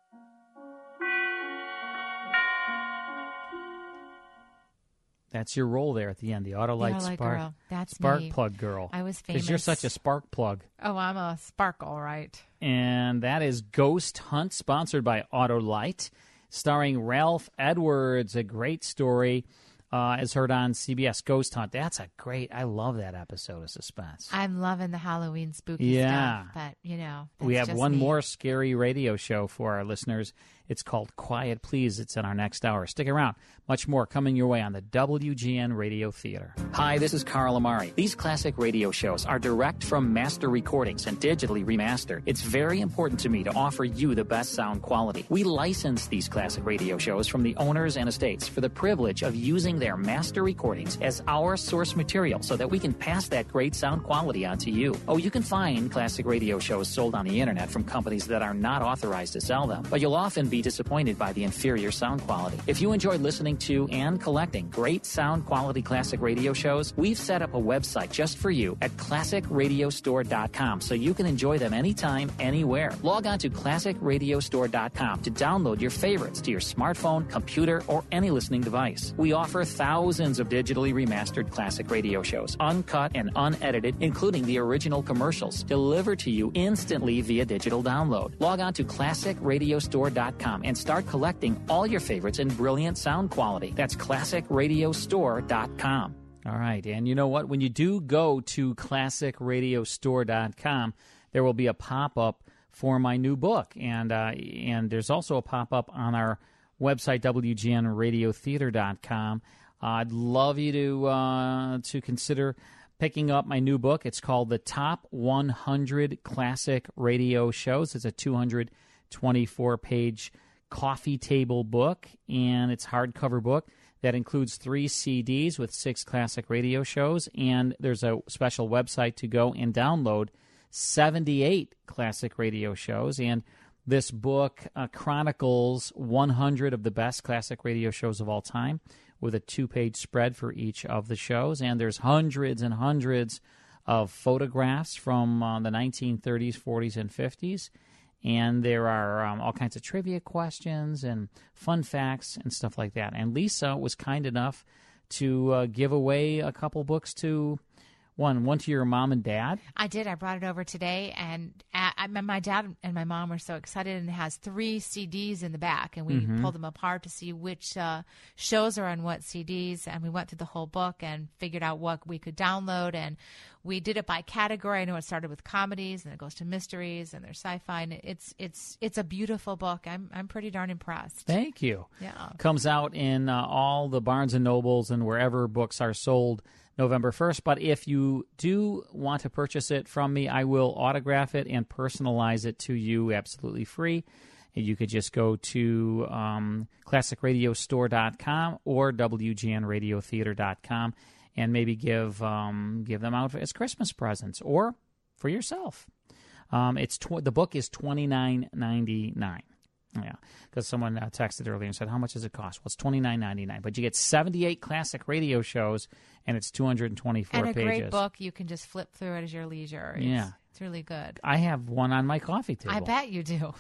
That's your role there at the end, the Autolite Autolite spark, girl. That's spark me. plug girl. I was Because you're famous. such a spark plug. Oh, I'm a spark, all right. And that is Ghost Hunt, sponsored by Autolite, starring Ralph Edwards. A great story, uh, as heard on C B S. Ghost Hunt. That's a great, I love that episode of Suspense. I'm loving the Halloween spooky Yeah. stuff, but, you know, We that's have just one me. more scary radio show for our listeners. It's called Quiet Please. It's in our next hour. Stick around. Much more coming your way on the W G N Radio Theater. Hi, this is Carl Amari. These classic radio shows are direct from master recordings and digitally remastered. It's very important to me to offer you the best sound quality. We license these classic radio shows from the owners and estates for the privilege of using their master recordings as our source material so that we can pass that great sound quality on to you. Oh, you can find classic radio shows sold on the internet from companies that are not authorized to sell them, but you'll often be disappointed by the inferior sound quality. If you enjoy listening to and collecting great sound quality classic radio shows, we've set up a website just for you at classic radio store dot com so you can enjoy them anytime, anywhere. Log on to classic radio store dot com to download your favorites to your smartphone, computer, or any listening device. We offer thousands of digitally remastered classic radio shows, uncut and unedited, including the original commercials, delivered to you instantly via digital download. Log on to classic radio store dot com and start collecting all your favorites in brilliant sound quality. That's classic radio store dot com. All right. And you know what? When you do go to classic radio store dot com, there will be a pop-up for my new book. And uh, and there's also a pop-up on our website, W G N radio theater dot com. Uh, I'd love you to uh, to consider picking up my new book. It's called The Top one hundred Classic Radio Shows. It's a two hundred twenty-four page coffee table book, and it's a hardcover book that includes three C Ds with six classic radio shows, and there's a special website to go and download seventy-eight classic radio shows. And this book uh, chronicles one hundred of the best classic radio shows of all time with a two-page spread for each of the shows. And there's hundreds and hundreds of photographs from uh, the nineteen thirties, forties, and fifties. And there are um, all kinds of trivia questions and fun facts and stuff like that. And Lisa was kind enough to uh, give away a couple books to one, one to your mom and dad. I did. I brought it over today, and I, I, my dad and my mom were so excited. And it has three C Ds in the back, and we Mhm. pulled them apart to see which uh, shows are on what C Ds. And we went through the whole book and figured out what we could download. And we did it by category. I know it started with comedies, and it goes to mysteries, and there's sci-fi. And it's it's it's a beautiful book. I'm I'm pretty darn impressed. Thank you. Yeah. Comes out in uh, all the Barnes and Nobles and wherever books are sold November first. But if you do want to purchase it from me, I will autograph it and personalize it to you absolutely free. And you could just go to um, classic radio store dot com or W G N radio theater dot com and maybe give um, give them out as Christmas presents or for yourself. Um, it's tw- the book is twenty-nine ninety-nine. Yeah, because someone uh, texted earlier and said, how much does it cost? Well, it's twenty-nine ninety-nine, but you get seventy-eight classic radio shows, and it's two hundred twenty-four And a pages. great book. You can just flip through it at your leisure. It's, Yeah. It's really good. I have one on my coffee table. I bet you do.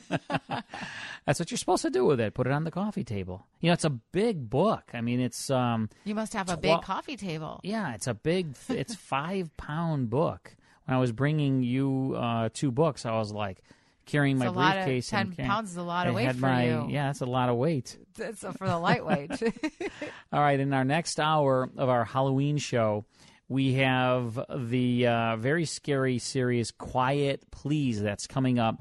That's what you're supposed to do with it. Put it on the coffee table. You know, it's a big book. I mean, it's... Um, You must have a twe- big coffee table. Yeah, it's a big... It's five-pound book. When I was bringing you uh, two books, I was like... carrying It's my a lot of- briefcase. ten and carrying- pounds is a lot of I weight had for my- you. Yeah, that's a lot of weight. That's for the lightweight. All right, in our next hour of our Halloween show, we have the uh, very scary series Quiet Please that's coming up.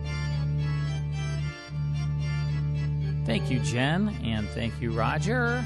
Thank you, Jen, and thank you, Roger.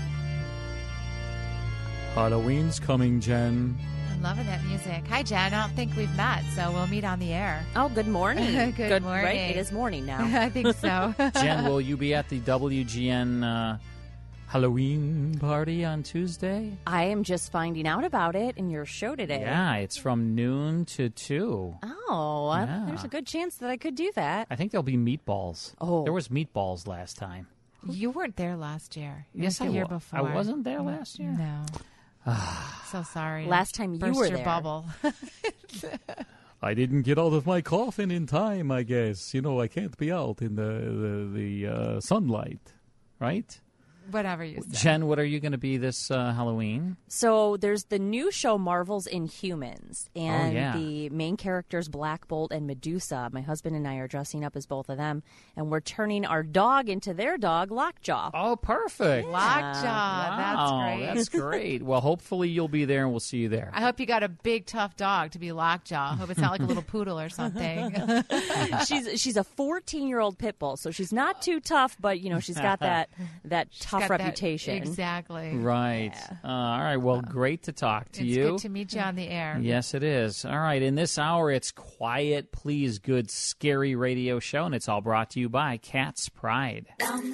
Halloween's coming, Jen. I'm loving that music. Hi, Jen. I don't think we've met, so we'll meet on the air. Oh, good morning. Good, Good- morning. right? It is morning now. I think so. Jen, will you be at the W G N uh, Halloween party on Tuesday? I am just finding out about it in your show today. Yeah, it's from noon to two. Oh, uh, Yeah. there's a good chance that I could do that. I think there'll be meatballs. Oh. There was meatballs last time. You weren't there last year. You Yes, were I the year wa- before. I wasn't there last year? No. So sorry. Last time you Burst were your there. bubble. I didn't get out of my coffin in time, I guess. You know, I can't be out in the the, the uh, sunlight, right? Whatever you say. Jen, what are you going to be this uh, Halloween? So there's the new show Marvel's Inhumans, and Oh, yeah. the main characters Black Bolt and Medusa. My husband and I are dressing up as both of them, and we're turning our dog into their dog, Lockjaw. Oh, perfect. Lockjaw. Wow, That's great. that's great. Well, hopefully you'll be there, and we'll see you there. I hope you got a big, tough dog to be Lockjaw. I hope it's not like a little poodle or something. she's she's a fourteen-year-old pit bull, so she's not too tough, but you know she's got that that tough got that- reputation. exactly. Right. Uh, all right. Well, great to talk to It's you. good to meet you on the air. Yes, it is. All right. In this hour, it's Quiet Please Good Scary Radio Show, and it's all brought to you by Cat's Pride.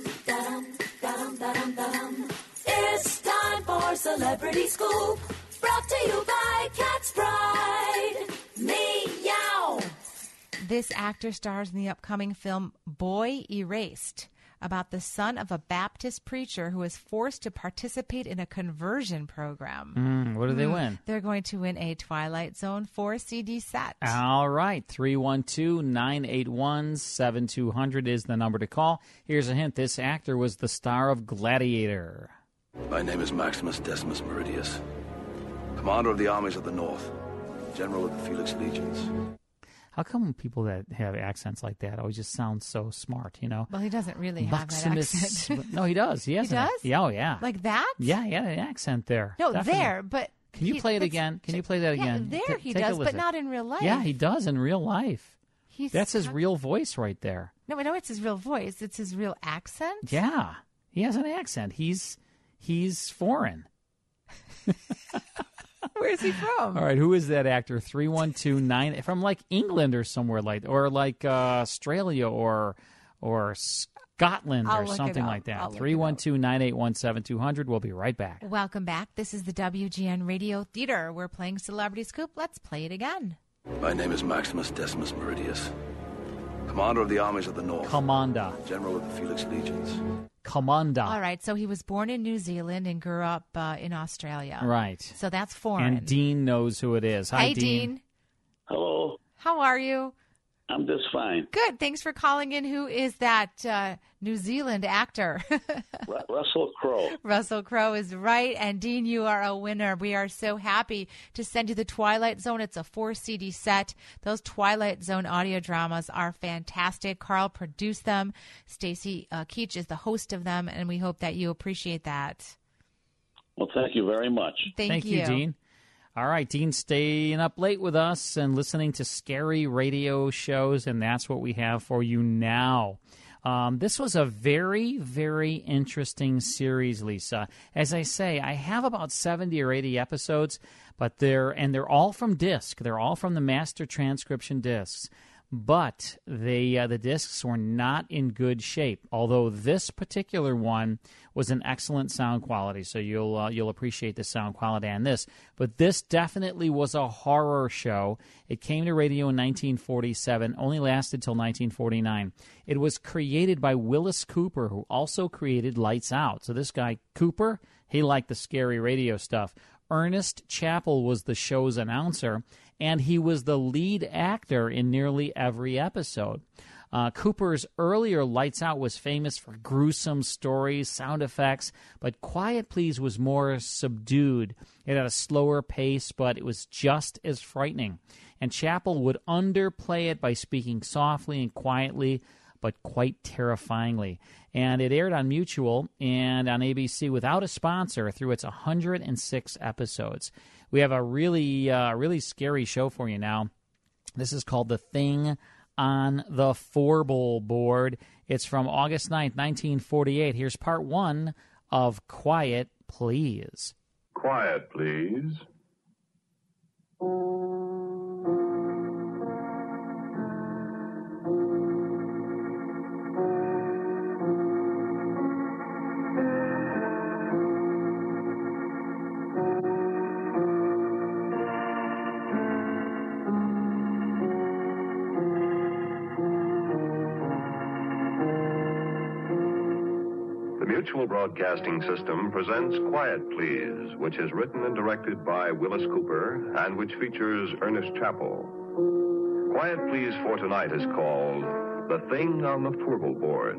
It's time for Celebrity Scoop. Brought to you by Cat's Pride. Meow. This actor stars in the upcoming film Boy Erased, about the son of a Baptist preacher who is forced to participate in a conversion program. Mm, what do they Mm. win? They're going to win a Twilight Zone four C D set. All right. three one two, nine eight one, seven two zero zero is the number to call. Here's a hint. This actor was the star of Gladiator. My name is Maximus Decimus Meridius, commander of the armies of the North, general of the Felix Legions. How come people that have accents like that always just sound so smart, you know? Well, he doesn't really have Maximus- that accent. No, he does. He has He an- does? Yeah, oh, yeah. Like that? Yeah, he had an accent there. No, Definitely. there, but... Can you he- play it that's- again? Can you play that Yeah, again? there Ta- he take a does, but listen. not in real life. Yeah, he does in real life. He's That's his real voice right there. No, I know it's his real voice. It's his real accent. Yeah, he has an accent. He's he's foreign. Where is he from? All right, who is that actor? three one two nine from like England or somewhere like, or like uh, Australia or or Scotland I'll or look it something up. like I'll that. look three one two, nine eight one, seven two zero zero. We'll be right back. Welcome back. This is the W G N Radio Theater. We're playing Celebrity Scoop. Let's play it again. My name is Maximus Decimus Meridius, Commander of the Armies of the North. Commander. General of the Felix Legions. Commander. All right, so he was born in New Zealand and grew up uh, in Australia. Right. So that's foreign. And Dean knows who it is. Hi, Hey, Dean. Hello. How are you? I'm just fine. Good. Thanks for calling in. Who is that uh, New Zealand actor? Ru- Russell Crowe. Russell Crowe is right. And Dean, you are a winner. We are so happy to send you the Twilight Zone. It's a four C D set. Those Twilight Zone audio dramas are fantastic. Carl produced them. Stacy uh, Keach is the host of them, and we hope that you appreciate that. Well, thank you very much. Thank, Thank you, Dean. All right, Dean, staying up late with us and listening to scary radio shows, and that's what we have for you now. Um, this was a very, very interesting series, Lisa. As I say, I have about seventy or eighty episodes, but they're and they're all from disc. They're all from the master transcription discs. But they uh, the discs were not in good shape. Although this particular one was an excellent sound quality, so you'll uh, you'll appreciate the sound quality on this. But this definitely was a horror show. It came to radio in nineteen forty-seven, only lasted till nineteen forty-nine. It was created by Willis Cooper, who also created Lights Out. So this guy Cooper, he liked the scary radio stuff. Ernest Chappell was the show's announcer, and he was the lead actor in nearly every episode. Uh, Cooper's earlier Lights Out was famous for gruesome stories, sound effects, but Quiet Please was more subdued. It had a slower pace, but it was just as frightening. And Chappell would underplay it by speaking softly and quietly, but quite terrifyingly. And it aired on Mutual and on A B C without a sponsor through its one hundred six episodes. We have a really, uh, really scary show for you now. This is called The Thing on the Forble Board. It's from August ninth, nineteen forty-eight. Here's part one of Quiet Please. Quiet, please. Mutual Broadcasting System presents Quiet Please, which is written and directed by Willis Cooper and which features Ernest Chappell. Quiet Please for tonight is called The Thing on the Forble Board.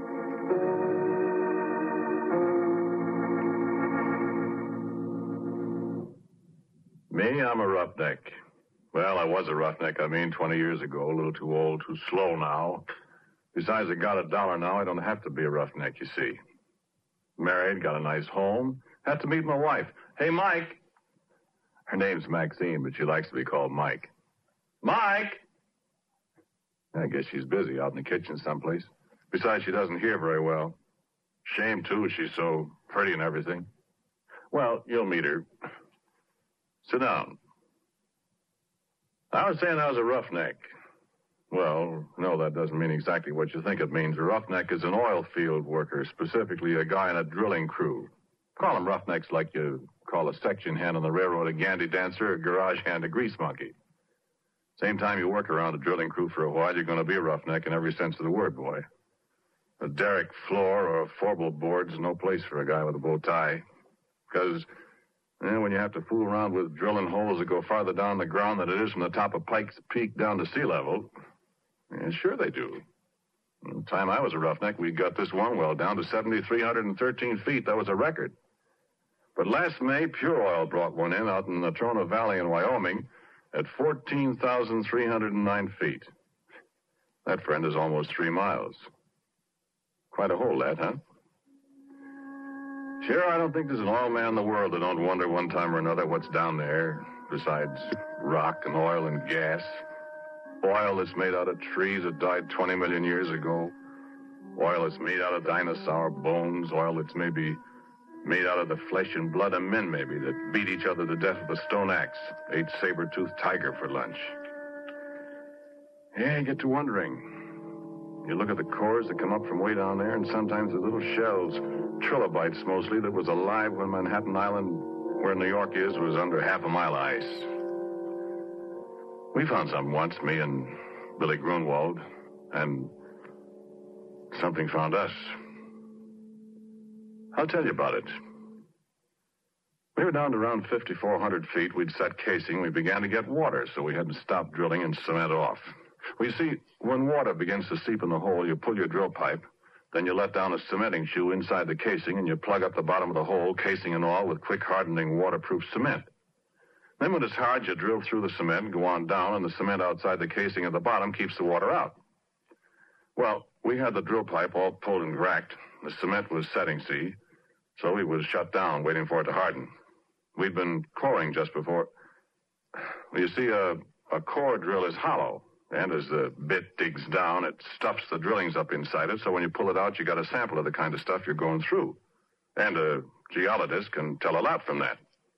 Me, I'm a roughneck. Well, I was a roughneck, I mean, twenty years ago. A little too old, too slow now. Besides, I got a dollar now. I don't have to be a roughneck, you see. Married, got a nice home. Had to meet my wife. Hey, Mike. Her name's Maxine, but she likes to be called Mike. Mike! I guess she's busy out in the kitchen someplace. Besides, she doesn't hear very well. Shame, too, she's so pretty and everything. Well, you'll meet her. Sit down. I was saying I was a roughneck. Well, no, that doesn't mean exactly what you think it means. A roughneck is an oil field worker, specifically a guy in a drilling crew. Call them roughnecks like you call a section hand on the railroad a gandy dancer or a garage hand a grease monkey. Same time you work around a drilling crew for a while, you're going to be a roughneck in every sense of the word, boy. A derrick floor or a Forble board's no place for a guy with a bow tie. Because eh, when you have to fool around with drilling holes that go farther down the ground than it is from the top of Pike's Peak down to sea level... Yeah, sure they do. The time I was a roughneck, we got this one well down to seven thousand three hundred thirteen feet. That was a record. But last May, Pure Oil brought one in out in the Natrona Valley in Wyoming at fourteen thousand three hundred nine feet. That, friend, is almost three miles. Quite a hole, that, huh? Sure, I don't think there's an oil man in the world that don't wonder one time or another what's down there, besides rock and oil and gas. Oil that's made out of trees that died twenty million years ago. Oil that's made out of dinosaur bones. Oil that's maybe Made out of the flesh and blood of men, maybe, that beat each other to death with a stone axe, ate saber-toothed tiger for lunch. Yeah, you get to wondering. You look at the cores that come up from way down there, and sometimes the little shells, trilobites mostly, that was alive when Manhattan Island, where New York is, was under half a mile of ice. We found something once, me and Billy Grunwald, and something found us. I'll tell you about it. We were down to around fifty-four hundred feet. We'd set casing. We began to get water, so we had to stop drilling and cement off. Well, you see, when water begins to seep in the hole, you pull your drill pipe, then you let down a cementing shoe inside the casing, and you plug up the bottom of the hole, casing and all, with quick-hardening waterproof cement. Then when it's hard, you drill through the cement and go on down, and the cement outside the casing at the bottom keeps the water out. Well, we had the drill pipe all pulled and racked. The cement was setting, see? So we was shut down, waiting for it to harden. We'd been coring just before... Well, you see, a, a core drill is hollow. And as the bit digs down, it stuffs the drillings up inside it, so when you pull it out, you got a sample of the kind of stuff you're going through. And a geologist can tell a lot from that.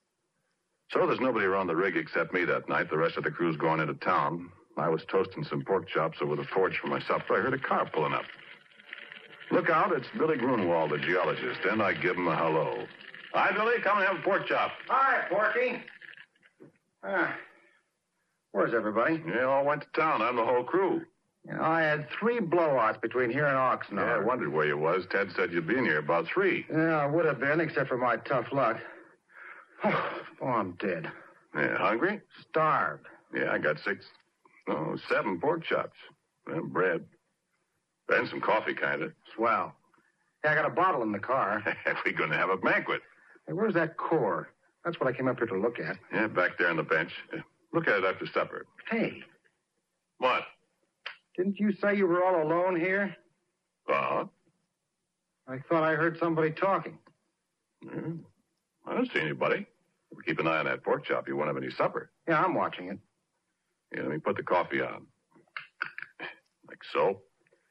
So there's nobody around the rig except me that night. The rest of the crew's going into town. I was toasting some pork chops over the forge for my supper. I heard a car pulling up. Look out, it's Billy Grunwald, the geologist, and I give him a hello. Hi, Billy, come and have a pork chop. Hi, Porky. Ah, where's everybody? Yeah, all went to town. I'm the whole crew. You know, I had three blowouts between here and Oxnard. Yeah, I wondered where you was. Ted said you'd been here about three. Yeah, I would have been, except for my tough luck. Oh, oh I'm dead. Yeah, hungry? Starved. Yeah, I got six, oh, seven pork chops. And bread. And some coffee, kind of. Swell. Yeah, I got a bottle in the car. We're going to have a banquet. Hey, where's that core? That's what I came up here to look at. Yeah, back there on the bench. Yeah, look at it after supper. Hey. What? Didn't you say you were all alone here? Uh-huh. I thought I heard somebody talking. Yeah. I don't see anybody. Keep an eye on that pork chop. You won't have any supper. Yeah, I'm watching it. Yeah, let me put the coffee on. Like so.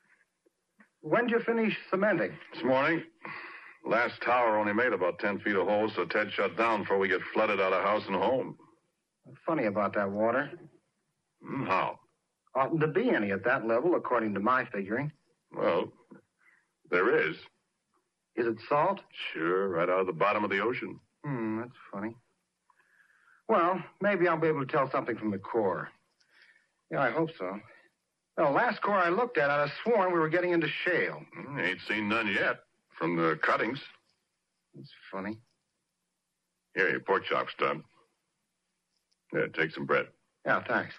When'd you finish cementing? This morning. Last tower only made about ten feet of holes, so Ted shut down before we get flooded out of house and home. Funny about that water. Mm, how? Oughtn't to be any at that level, according to my figuring. Well, there is. Is it salt? Sure, right out of the bottom of the ocean. Hmm, that's funny. Well, maybe I'll be able to tell something from the core. Yeah, I hope so. Well, last core I looked at, I'd have sworn we were getting into shale. Mm, ain't seen none yet. From the cuttings. That's funny. Here, your pork chop's done. Yeah, take some bread. Yeah, thanks.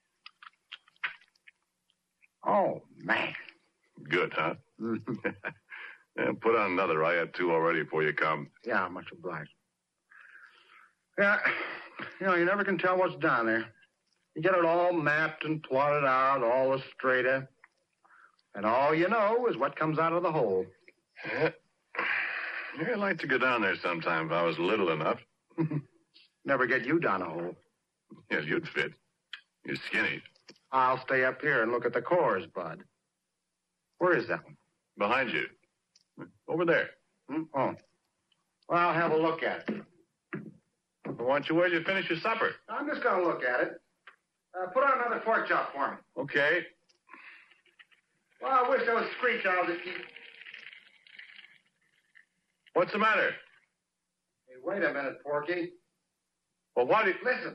Oh, man. Good, huh? And put on another. I had two already before you come. Yeah, much obliged. Yeah, you know, you never can tell what's down there. You get it all mapped and plotted out, all the strata. And all you know is what comes out of the hole. Yeah. Yeah, I'd like to go down there sometime if I was little enough. Never get you down a hole. Yes, you'd fit. You're skinny. I'll stay up here and look at the cores, Bud. Where is that one? Behind you. Over there. Hmm? Oh. Well, I'll have a look at it. Well, why don't you wait till you finish your supper? I'm just going to look at it. Uh, put on another pork chop for me. Okay. Well, I wish those screech owls would keep... What's the matter? Hey, wait a minute, Porky. Well, what do you... Listen.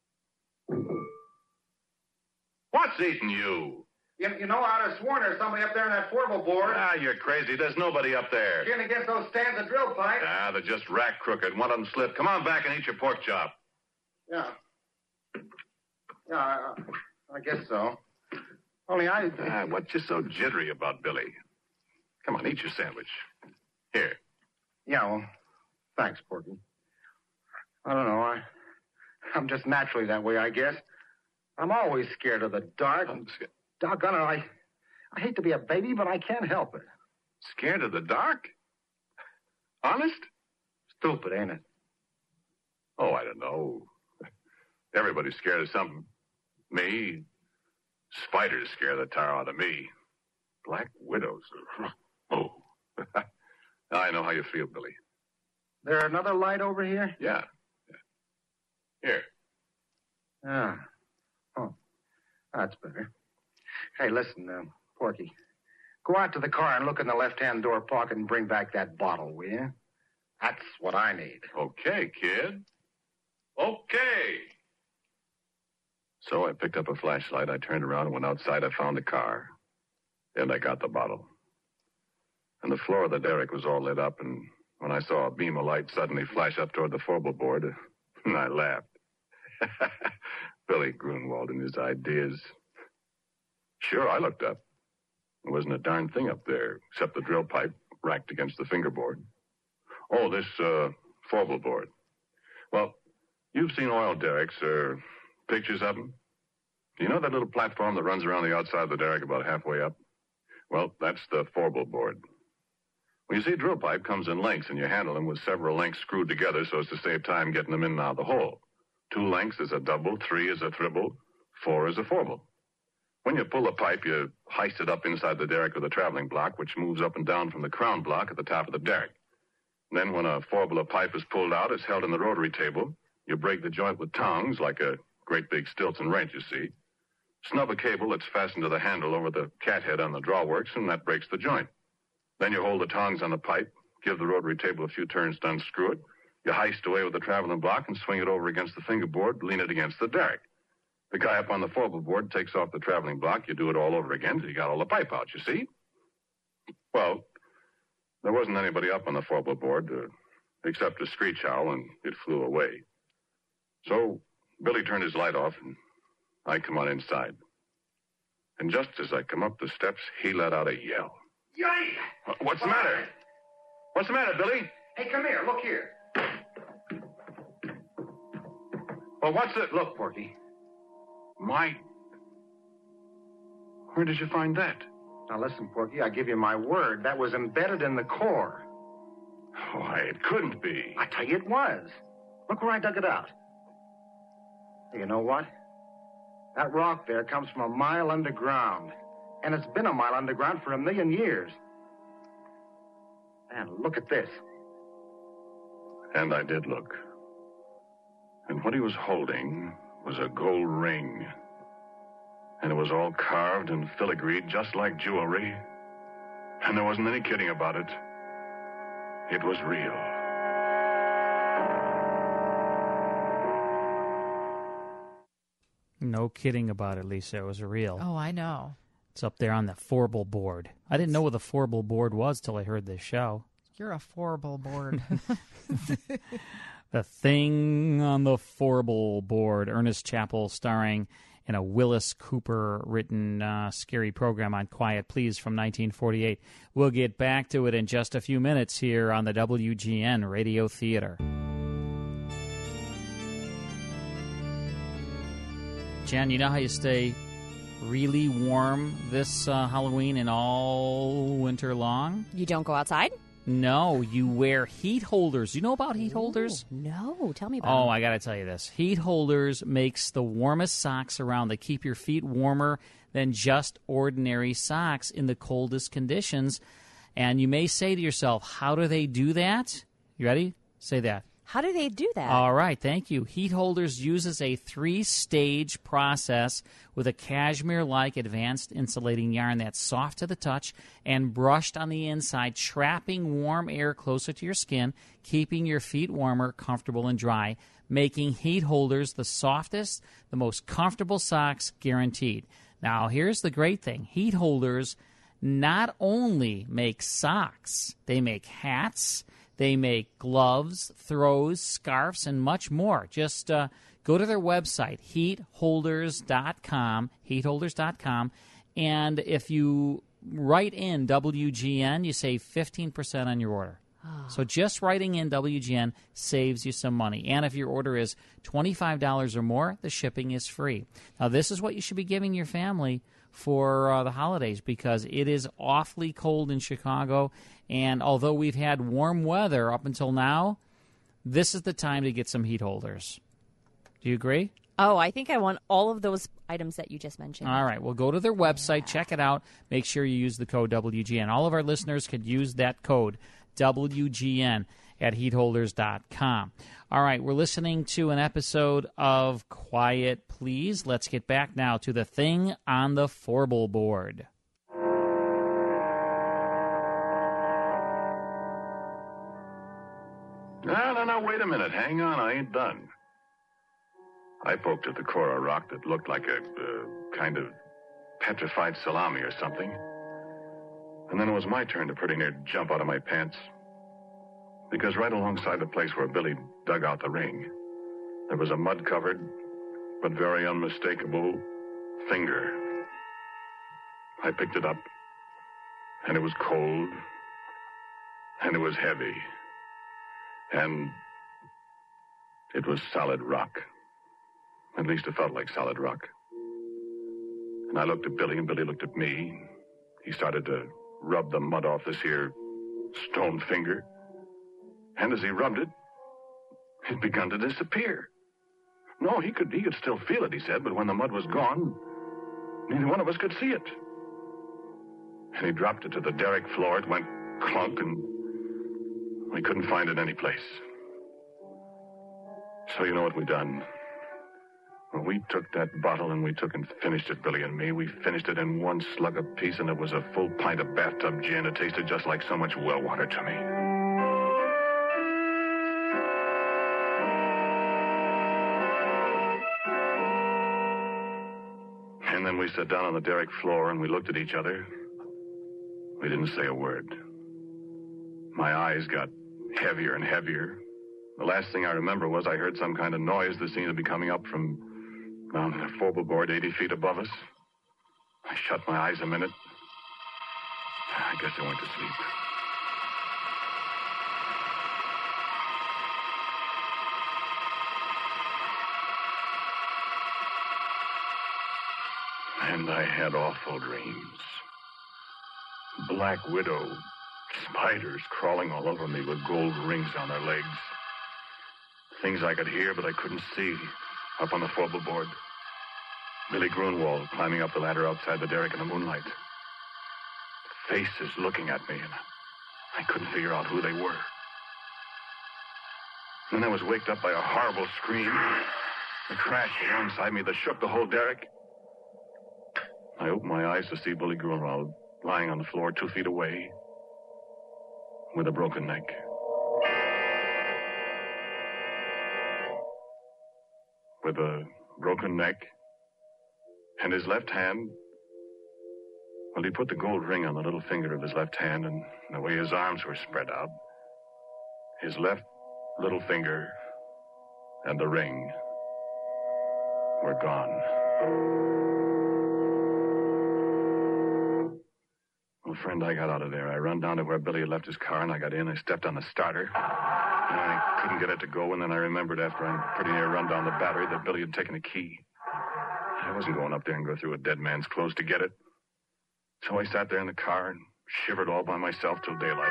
What's eating you? You, you know, I'd have sworn there's somebody up there on that portable board. Ah, you're crazy. There's nobody up there. Getting against those stands of drill pipe. Ah, they're just rack crooked. One of them slipped. Come on back and eat your pork chop. Yeah. Yeah, I, I guess so. Only I... Ah, what you so jittery about, Billy? Come on, eat your sandwich. Here. Yeah, well, thanks, Porky. I don't know. I, I'm just naturally that way, I guess. I'm always scared of the dark. I'm scared. Doggone it, I, I hate to be a baby, but I can't help it. Scared of the dark? Honest? Stupid, ain't it? Oh, I don't know. Everybody's scared of something. Me. Spiders scare the tar out of me. Black widows. Oh. I know how you feel, Billy. There another light over here? Yeah. Here. Ah. Oh. That's better. Hey, listen, uh, Porky. Go out to the car and look in the left-hand door pocket and bring back that bottle, will you? That's what I need. Okay, kid. Okay. So I picked up a flashlight. I turned around and went outside. I found the car. And I got the bottle. And the floor of the derrick was all lit up, and when I saw a beam of light suddenly flash up toward the forward board, I laughed. Billy Grunwald and his ideas. Sure, I looked up. There wasn't a darn thing up there except the drill pipe racked against the fingerboard. Oh, this uh, forward board. Well, you've seen oil derricks or pictures of them. You know that little platform that runs around the outside of the derrick about halfway up? Well, that's the forward board. Well, you see, a drill pipe comes in lengths, and you handle them with several lengths screwed together so as to save time getting them in and out of the hole. Two lengths is a double, three is a triple, four is a fourble. When you pull the pipe, you heist it up inside the derrick with a traveling block, which moves up and down from the crown block at the top of the derrick. And then when a fourble of pipe is pulled out, it's held in the rotary table. You break the joint with tongs, like a great big Stilton wrench, you see. Snub a cable that's fastened to the handle over the cathead on the drawworks, and that breaks the joint. Then you hold the tongs on the pipe, give the rotary table a few turns to unscrew it. You heist away with the traveling block and swing it over against the fingerboard, lean it against the derrick. The guy up on the forward board takes off the traveling block. You do it all over again till you got all the pipe out, you see? Well, there wasn't anybody up on the forward board uh, except a screech owl, and it flew away. So Billy turned his light off, and I come on inside. And just as I come up the steps, he let out a yell. Yay! What's the matter? What's the matter, Billy? Hey, come here. Look here. Well, what's it? Look, Porky. My... Where did you find that? Now, listen, Porky, I give you my word. That was embedded in the core. Why, it couldn't be. I tell you it was. Look where I dug it out. Hey, you know what? That rock there comes from a mile underground. And it's been a mile underground for a million years. And look at this. And I did look. And what he was holding was a gold ring. And it was all carved and filigreed just like jewelry. And there wasn't any kidding about it. It was real. No kidding about it, Lisa. It was real. Oh, I know. It's up there on the forble board. I didn't know what the forble board was till I heard this show. You're a forble board. The Thing on the Forble Board. Ernest Chappell starring in a Willis Cooper-written uh, scary program on Quiet Please from nineteen forty-eight. We'll get back to it in just a few minutes here on the W G N Radio Theater. Jen, you know how you stay really warm this uh, Halloween and all winter long? You don't go outside? No, you wear heat holders. You know about heat holders? Ooh, no, tell me about Oh, them. I got to tell you this. Heat holders makes the warmest socks around. They keep your feet warmer than just ordinary socks in the coldest conditions. And you may say to yourself, how do they do that? You ready? Say that. How do they do that? All right, thank you. Heat Holders uses a three-stage process with a cashmere-like advanced insulating yarn that's soft to the touch and brushed on the inside, trapping warm air closer to your skin, keeping your feet warmer, comfortable, and dry, making Heat Holders the softest, the most comfortable socks guaranteed. Now, here's the great thing. Heat Holders not only make socks, they make hats, they make gloves, throws, scarves, and much more. Just uh, go to their website, heat holders dot com, heat holders dot com, and if you write in W G N, you save fifteen percent on your order. Oh. So just writing in W G N saves you some money. And if your order is twenty-five dollars or more, the shipping is free. Now, this is what you should be giving your family for uh, the holidays, because it is awfully cold in Chicago, and although we've had warm weather up until now, this is the time to get some heat holders. Do you agree? Oh, I think I want all of those items that you just mentioned. All right, well, go to their website, yeah. Check it out, make sure you use the code W G N. All of our listeners could use that code, W G N. at heat holders dot com. All right, we're listening to an episode of Quiet Please. Let's get back now to the thing on the Forble board. No, no, no, wait a minute. Hang on, I ain't done. I poked at the core of rock that looked like a uh, kind of petrified salami or something. And then it was my turn to pretty near jump out of my pants. Because right alongside the place where Billy dug out the ring, there was a mud-covered, but very unmistakable finger. I picked it up, and it was cold, and it was heavy, and it was solid rock. At least it felt like solid rock. And I looked at Billy, and Billy looked at me. He started to rub the mud off this here stone finger. And as he rubbed it, it begun to disappear. No, he could he could still feel it, he said, but when the mud was gone, neither one of us could see it. And he dropped it to the derrick floor. It went clunk, and we couldn't find it any place. So you know what we done? Well, we took that bottle and we took and finished it, Billy and me. We finished it in one slug apiece, and it was a full pint of bathtub gin. It tasted just like so much well water to me. And then we sat down on the derrick floor and we looked at each other. We didn't say a word. My eyes got heavier and heavier. The last thing I remember was I heard some kind of noise that seemed to be coming up from down the Forble board eighty feet above us. I shut my eyes a minute. I guess I went to sleep. And I had awful dreams. Black widow spiders crawling all over me with gold rings on their legs. Things I could hear, but I couldn't see, up on the Forble board. Billy Grunwald climbing up the ladder outside the derrick in the moonlight. Faces looking at me, and I couldn't figure out who they were. Then I was waked up by a horrible scream. A crash alongside me that shook the whole derrick. I opened my eyes to see Billy Grunwald lying on the floor two feet away with a broken neck. With a broken neck and his left hand, well, he put the gold ring on the little finger of his left hand, and the way his arms were spread out, his left little finger and the ring were gone. Well, friend, I got out of there. I run down to where Billy had left his car, and I got in. I stepped on the starter. And I couldn't get it to go, and then I remembered after I pretty near run down the battery that Billy had taken the key. I wasn't going up there and go through a dead man's clothes to get it. So I sat there in the car and shivered all by myself till daylight.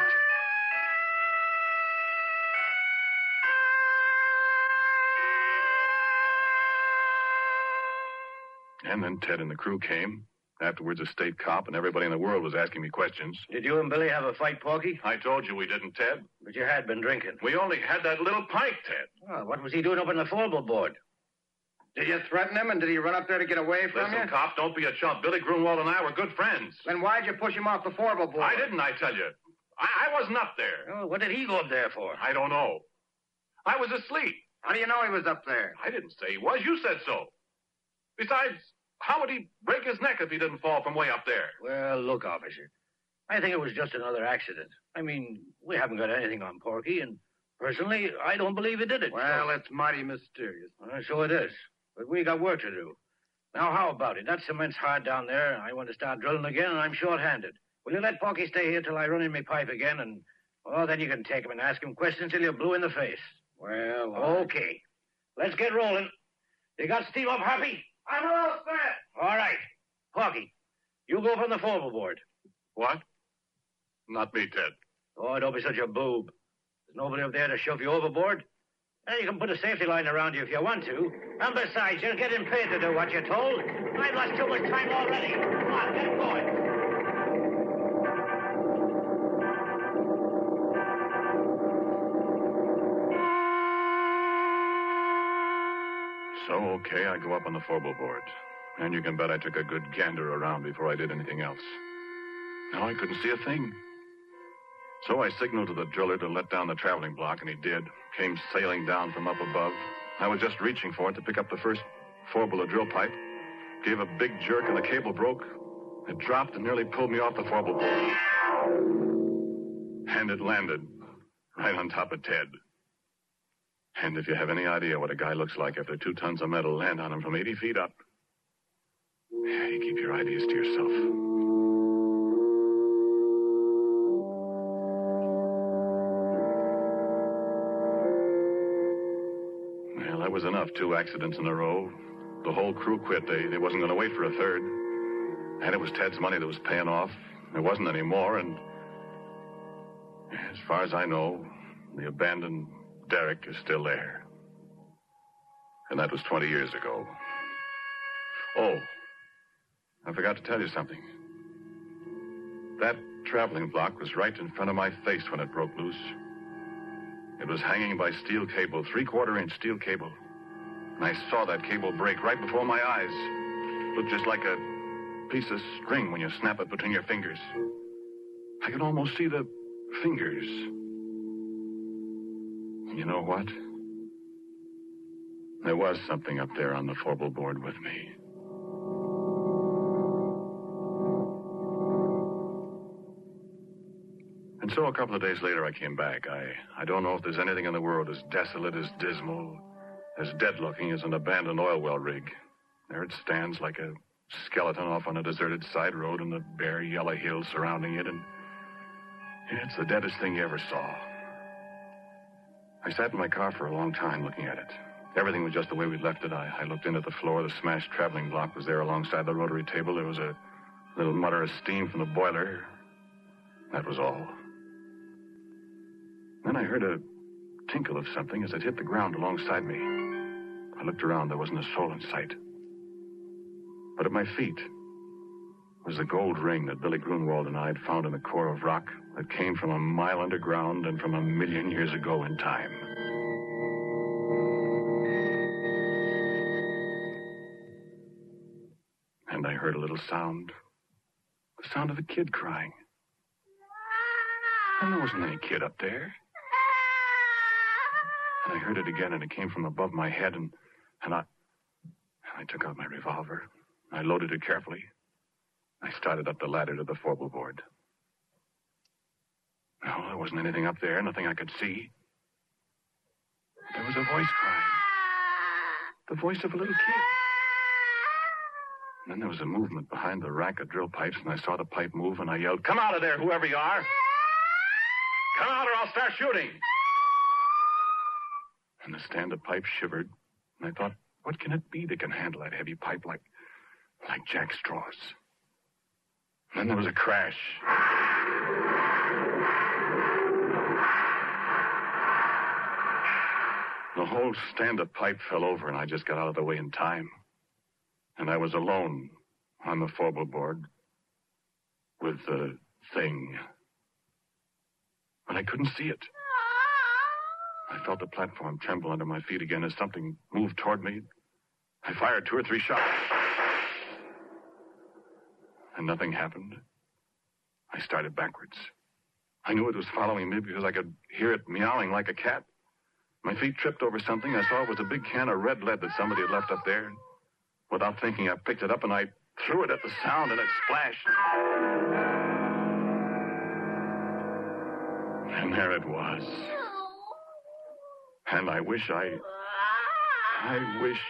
And then Ted and the crew came. Afterwards, a state cop, and everybody in the world was asking me questions. Did you and Billy have a fight, Porky? I told you we didn't, Ted. But you had been drinking. We only had that little pint, Ted. Oh, what was he doing up on the Forble board? Did you threaten him, and did he run up there to get away from Listen, you? cop, don't be a chump. Billy Grunwald and I were good friends. Then why'd you push him off the Forble board? I didn't, I tell you. I, I wasn't up there. Oh, what did he go up there for? I don't know. I was asleep. How do you know he was up there? I didn't say he was. You said so. Besides, how would he break his neck if he didn't fall from way up there? Well, look, officer. I think it was just another accident. I mean, we haven't got anything on Porky, and personally, I don't believe he did it. Well, it's mighty mysterious. Uh, so it is. But we got work to do. Now, how about it? That cement's hard down there. I want to start drilling again, and I'm short-handed. Will you let Porky stay here till I run in my pipe again, and, oh, then you can take him and ask him questions till you're blue in the face. Well, I... Okay. Let's get rolling. You got steam up, Happy? I'm all set. All right. Porky, you go from the Forble board. What? Not me, Ted. Oh, don't be such a boob. There's nobody up there to shove you overboard. And you can put a safety line around you if you want to. And besides, you're getting paid to do what you're told. I've lost too much time already. Come on, get going. So, okay, I go up on the forebill board. And you can bet I took a good gander around before I did anything else. Now I couldn't see a thing. So I signaled to the driller to let down the traveling block, and he did. Came sailing down from up above. I was just reaching for it to pick up the first forebill of drill pipe. Gave a big jerk, and the cable broke. It dropped and nearly pulled me off the forebill board. And it landed right on top of Ted. And if you have any idea what a guy looks like after two tons of metal land on him from eighty feet up, yeah, you keep your ideas to yourself. Well, that was enough. Two accidents in a row. The whole crew quit. They, they wasn't going to wait for a third. And it was Ted's money that was paying off. There wasn't any more, and as far as I know, the abandoned derrick is still there. And that was twenty years ago. Oh, I forgot to tell you something. That traveling block was right in front of my face when it broke loose. It was hanging by steel cable, three-quarter inch steel cable. And I saw that cable break right before my eyes. Looked just like a piece of string when you snap it between your fingers. I could almost see the fingers. You know what? There was something up there on the forebill board with me. And so a couple of days later, I came back. I, I don't know if there's anything in the world as desolate, as dismal, as dead-looking as an abandoned oil well rig. There it stands like a skeleton off on a deserted side road and the bare yellow hills surrounding it, and it's the deadest thing you ever saw. I sat in my car for a long time looking at it. Everything was just the way we'd left it. I, I looked in at the floor. The smashed traveling block was there alongside the rotary table. There was a little mutter of steam from the boiler. That was all. Then I heard a tinkle of something as it hit the ground alongside me. I looked around. There wasn't a soul in sight. But at my feet was the gold ring that Billy Grunwald and I had found in the core of rock that came from a mile underground and from a million years ago in time. And I heard a little sound. The sound of a kid crying. And there wasn't any kid up there. And I heard it again, and it came from above my head, and, and I... And I took out my revolver. I loaded it carefully. I started up the ladder to the forebill board. No, there wasn't anything up there, nothing I could see. There was a voice crying. The voice of a little kid. And then there was a movement behind the rack of drill pipes, and I saw the pipe move, and I yelled, "Come out of there, whoever you are! Come out or I'll start shooting!" And the stand of pipe shivered, and I thought, what can it be that can handle that heavy pipe like, like jack straws? And then there was a crash. The whole stand of pipe fell over, and I just got out of the way in time. And I was alone on the forebill board with the thing. But I couldn't see it. I felt the platform tremble under my feet again as something moved toward me. I fired two or three shots. And nothing happened. I started backwards. I knew it was following me because I could hear it meowing like a cat. My feet tripped over something. I saw it was a big can of red lead that somebody had left up there. Without thinking, I picked it up and I threw it at the sound, and it splashed. And there it was. And I wish I... I wish...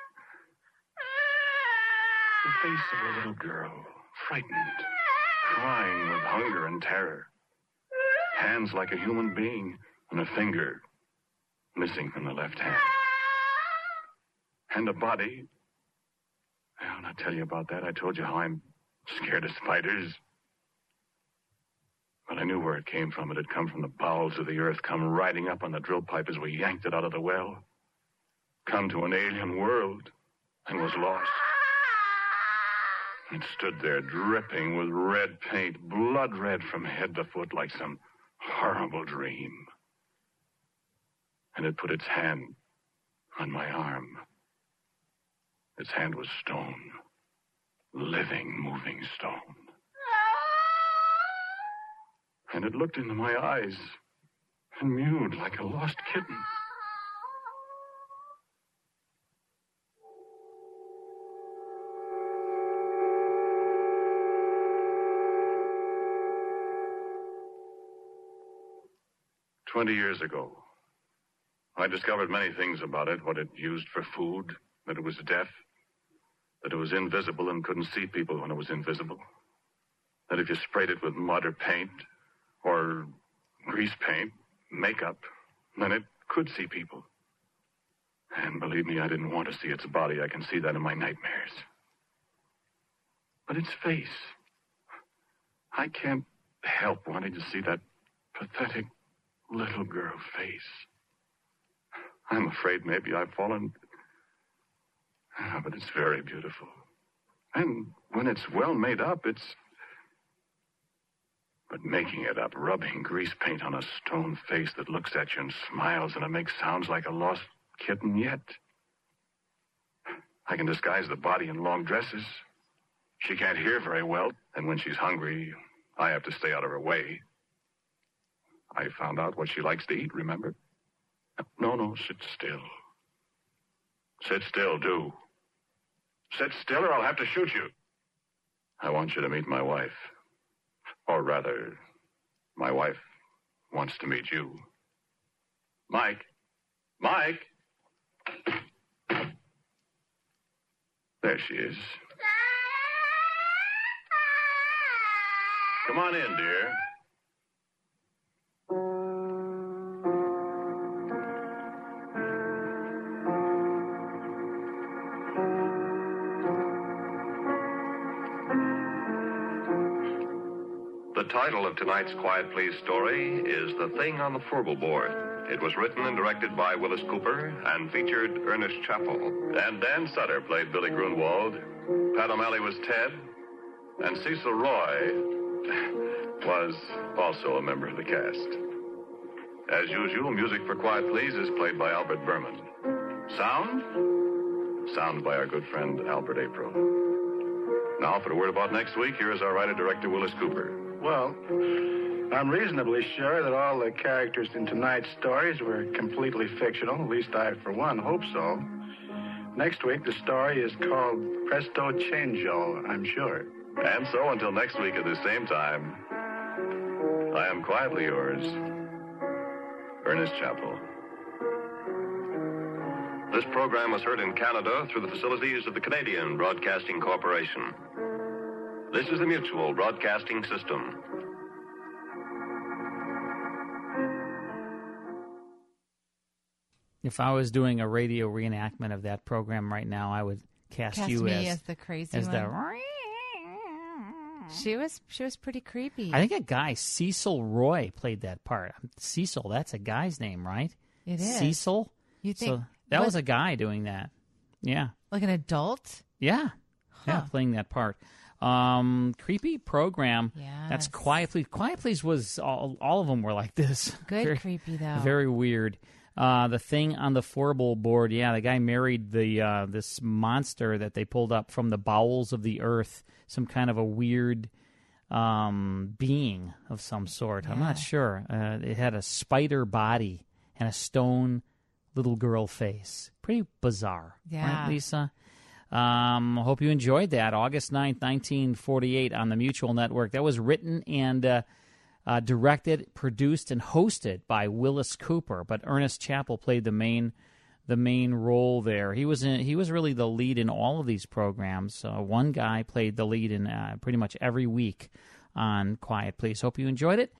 The face of a little girl, frightened, crying with hunger and terror. Hands like a human being, and a finger missing from the left hand. And a body... Well, I'll tell you about that. I told you how I'm scared of spiders. But I knew where it came from. It had come from the bowels of the earth, come riding up on the drill pipe as we yanked it out of the well. Come to an alien world, and was lost. It stood there dripping with red paint, blood red from head to foot like some horrible dream. And it put its hand on my arm. Its hand was stone. Living, moving stone. And it looked into my eyes and mewed like a lost kitten. Twenty years ago, I discovered many things about it, what it used for food, that it was deaf, that it was invisible and couldn't see people when it was invisible, that if you sprayed it with mud or paint, or grease paint, makeup, then it could see people. And believe me, I didn't want to see its body. I can see that in my nightmares. But its face, I can't help wanting to see that pathetic little girl face. I'm afraid maybe I've fallen... Ah, but it's very beautiful. And when it's well made up, it's... But making it up, rubbing grease paint on a stone face that looks at you and smiles, and it makes sounds like a lost kitten yet. I can disguise the body in long dresses. She can't hear very well, and when she's hungry, I have to stay out of her way. I found out what she likes to eat, remember? No, no, sit still. Sit still, do. Sit still or I'll have to shoot you. I want you to meet my wife. Or rather, my wife wants to meet you. Mike. Mike. There she is. Come on in, dear. The title of tonight's Quiet Please story is The Thing on the Furble Board. It was written and directed by Willis Cooper and featured Ernest Chappell. And Dan Sutter played Billy Grunwald. Pat O'Malley was Ted. And Cecil Roy was also a member of the cast. As usual, music for Quiet Please is played by Albert Berman. Sound? Sound by our good friend Albert April. Now, for a word about next week, here is our writer-director, Willis Cooper. Well, I'm reasonably sure that all the characters in tonight's stories were completely fictional. At least I, for one, hope so. Next week, the story is called Presto Changeo, I'm sure. And so, until next week at the same time, I am quietly yours, Ernest Chappell. This program was heard in Canada through the facilities of the Canadian Broadcasting Corporation. This is the Mutual Broadcasting System. If I was doing a radio reenactment of that program right now, I would cast, Cast you me as, as the crazy as one. the. She was she was pretty creepy. I think a guy, Cecil Roy, played that part. Cecil, that's a guy's name, right? It is. Cecil? You think so that what, was a guy doing that. Yeah. Like an adult? Yeah. Huh. Yeah, playing that part. Um, creepy program. Yes. That's Quiet Please. Quiet Please was, all, all of them were like this. Good very, creepy, though. Very weird. Uh, the thing on the Furble board, yeah, the guy married the uh, this monster that they pulled up from the bowels of the earth, some kind of a weird um, being of some sort. Yeah. I'm not sure. Uh, it had a spider body and a stone little girl face. Pretty bizarre. Yeah. Right, Lisa? Um, hope you enjoyed that. August ninth, nineteen forty-eight on the Mutual Network. That was written and uh, uh, directed, produced, and hosted by Willis Cooper. But Ernest Chappell played the main the main role there. He was in, he was really the lead in all of these programs. Uh, one guy played the lead in uh, pretty much every week on Quiet Please. Hope you enjoyed it.